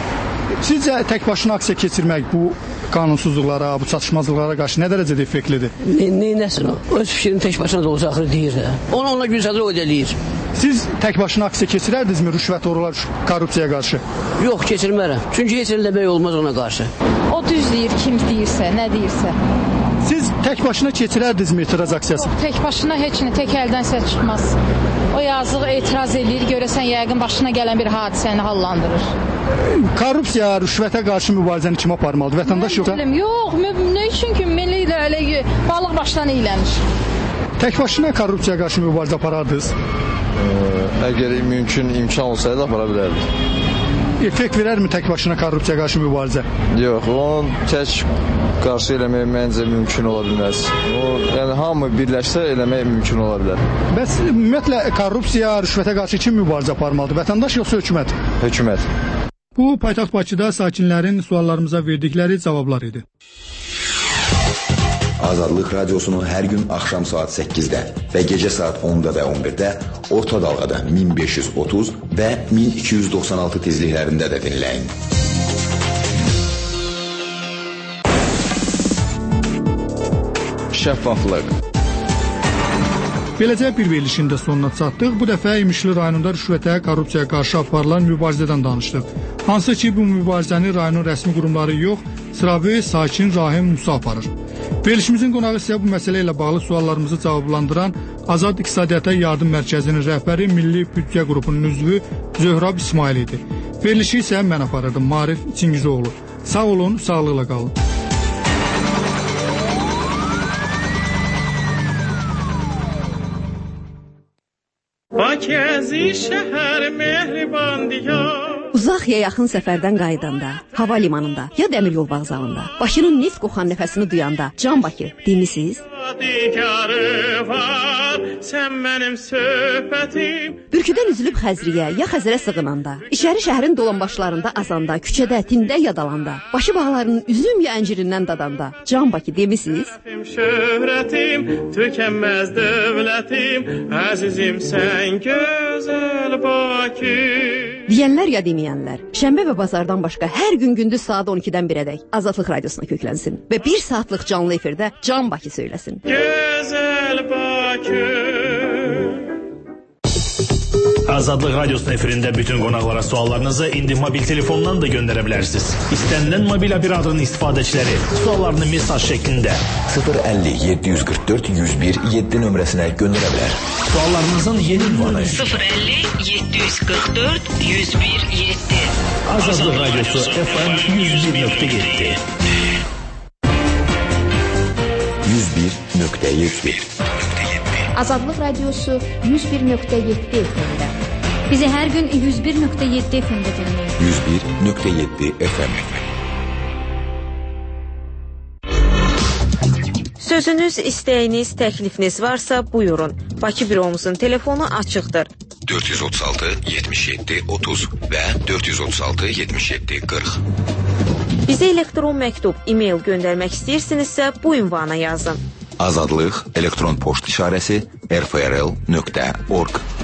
Sizcə tək başına aksiya keçirmək bu qanunsuzluqlara, bu çatışmazlıqlara qarşı nə dərəcədə effektlidir? Nəsin o? Öz fikrini tək başına da olsa axırı deyir də. Ona güzədə o eləyir. Siz tək başına aksiya keçirərdinizmi rüşvətxorluqlar, korrupsiyaya qarşı? Yox, keçirmərəm. Çünki heç eləmək olmaz ona qarşı. O düz deyir, kim deyirsə, nə deyirsə. Siz tək başına keçirərdinizmi etiraz aksiyası? Yox, tək başına heç nə, tək əldən səs çıxmaz. O yazıq etiraz edir, görəsən yəqin başına gələn bir hadisəni hallandırır. Korrupsiya, rüşvətə qarşı mübarizəni kim aparmalıdır? Vətəndaş yoxsa? Yox, nə üçün ki, milli ilə balıq başdan eylənir. Tək başına korrupsiya qarşı mübarizə aparardınız? Əgər imkan olsaydı apara bilərdik. Effekt verərmi tək başına korrupsiya qarşı mübarizə? Yox, onun tək qarşı eləmək məncə mümkün ola bilməz. Yəni hamı birləşsə eləmək mümkün ola bilər. Bəs ümumiyyətlə korrupsiya, rüşvətə qarşı kim mübarizə aparmalıdır? Vətəndaş yoxsa hökumət? Hökumət. Bu paytaxt Bakıda sakinlərin suallarımıza verdikləri cavablar idi. Azadlıq Radiosunu hər gün axşam saat 8-də və gecə saat 10-da və 11-də orta dalğada 1530 və 1296 tezliklərində də dinləyin. Şəffaflıq. Beləcə bir verilişin də sonuna çatdıq. Bu dəfə İmişli rayonunda rüşvətə, korrupsiyaya qarşı aparılan mübarizədən danışdıq. Hansı ki, bu mübarizəni rayonun rəsmi qurumları yox, sıravi sakin Rahim Musa aparır. Verilişimizin qonağı isə bu məsələ ilə bağlı suallarımızı cavablandıran Azad İqtisadiyyata Yardım Mərkəzinin rəhbəri Milli Büdcə qrupunun üzvü Zöhrab İsmail idi. Verilişi isə mən aparırdım, Marif İçingizoğlu. Sağ olun, sağlıqla qalın. Bakəzi şəhər mehriban diyar. Uzaq ya yaxın səfərdən qayıdanda, hava limanında ya dəmir yol vağzalında, Bakının neft qoxan nəfəsini duyanda, Can Bakı demisiz? Sən mənim söhbətim. Bürküdən üzülüb Xəzriyə ya Xəzərə sığınanda, İçəri şəhərin dolanbaşlarında azanda, küçədə, tində yadalanda, Bakı bağlarının üzüm ya əncirindən dadanda, Can Bakı demisiz? Şöhrətim, tükənməz dövlətim, əzizim sən gözəl Bakı. Deyənlər ya deməyənlər, şənbə və bazardan başqa hər gün gündüz saat 12-dən 1-ədək Azadlıq Radiosuna köklənsin və 1 saatlıq canlı efirdə Can Bakı söyləsin. Gözəl Bakı. Azadlıq Radiosunun efirində bütün qonaqlara suallarınızı indi mobil telefondan da göndərə bilərsiniz. İstənilən mobil operatorun istifadəçiləri suallarını mesaj şəklində 050 744 101 7 nömrəsinə göndərə bilər. Suallarınızın yeni ünvanı 050 744 101 7. Azadlıq Radiosu FM 101.7 101.7 Azadlıq Radiosu 101.7 FM-də. Bizi hər gün 101.7 FM-də dinləyin. 101.7 FM. Sözünüz, istəyiniz, təklifiniz varsa buyurun. Bakı büromuzun telefonu açıqdır. 436 77 30 və 436 77 40. Bizə elektron məktub, e-mail göndərmək istəyirsinizsə bu ünvana yazın. Azadlıq elektron poçt işarəsi rfrl.org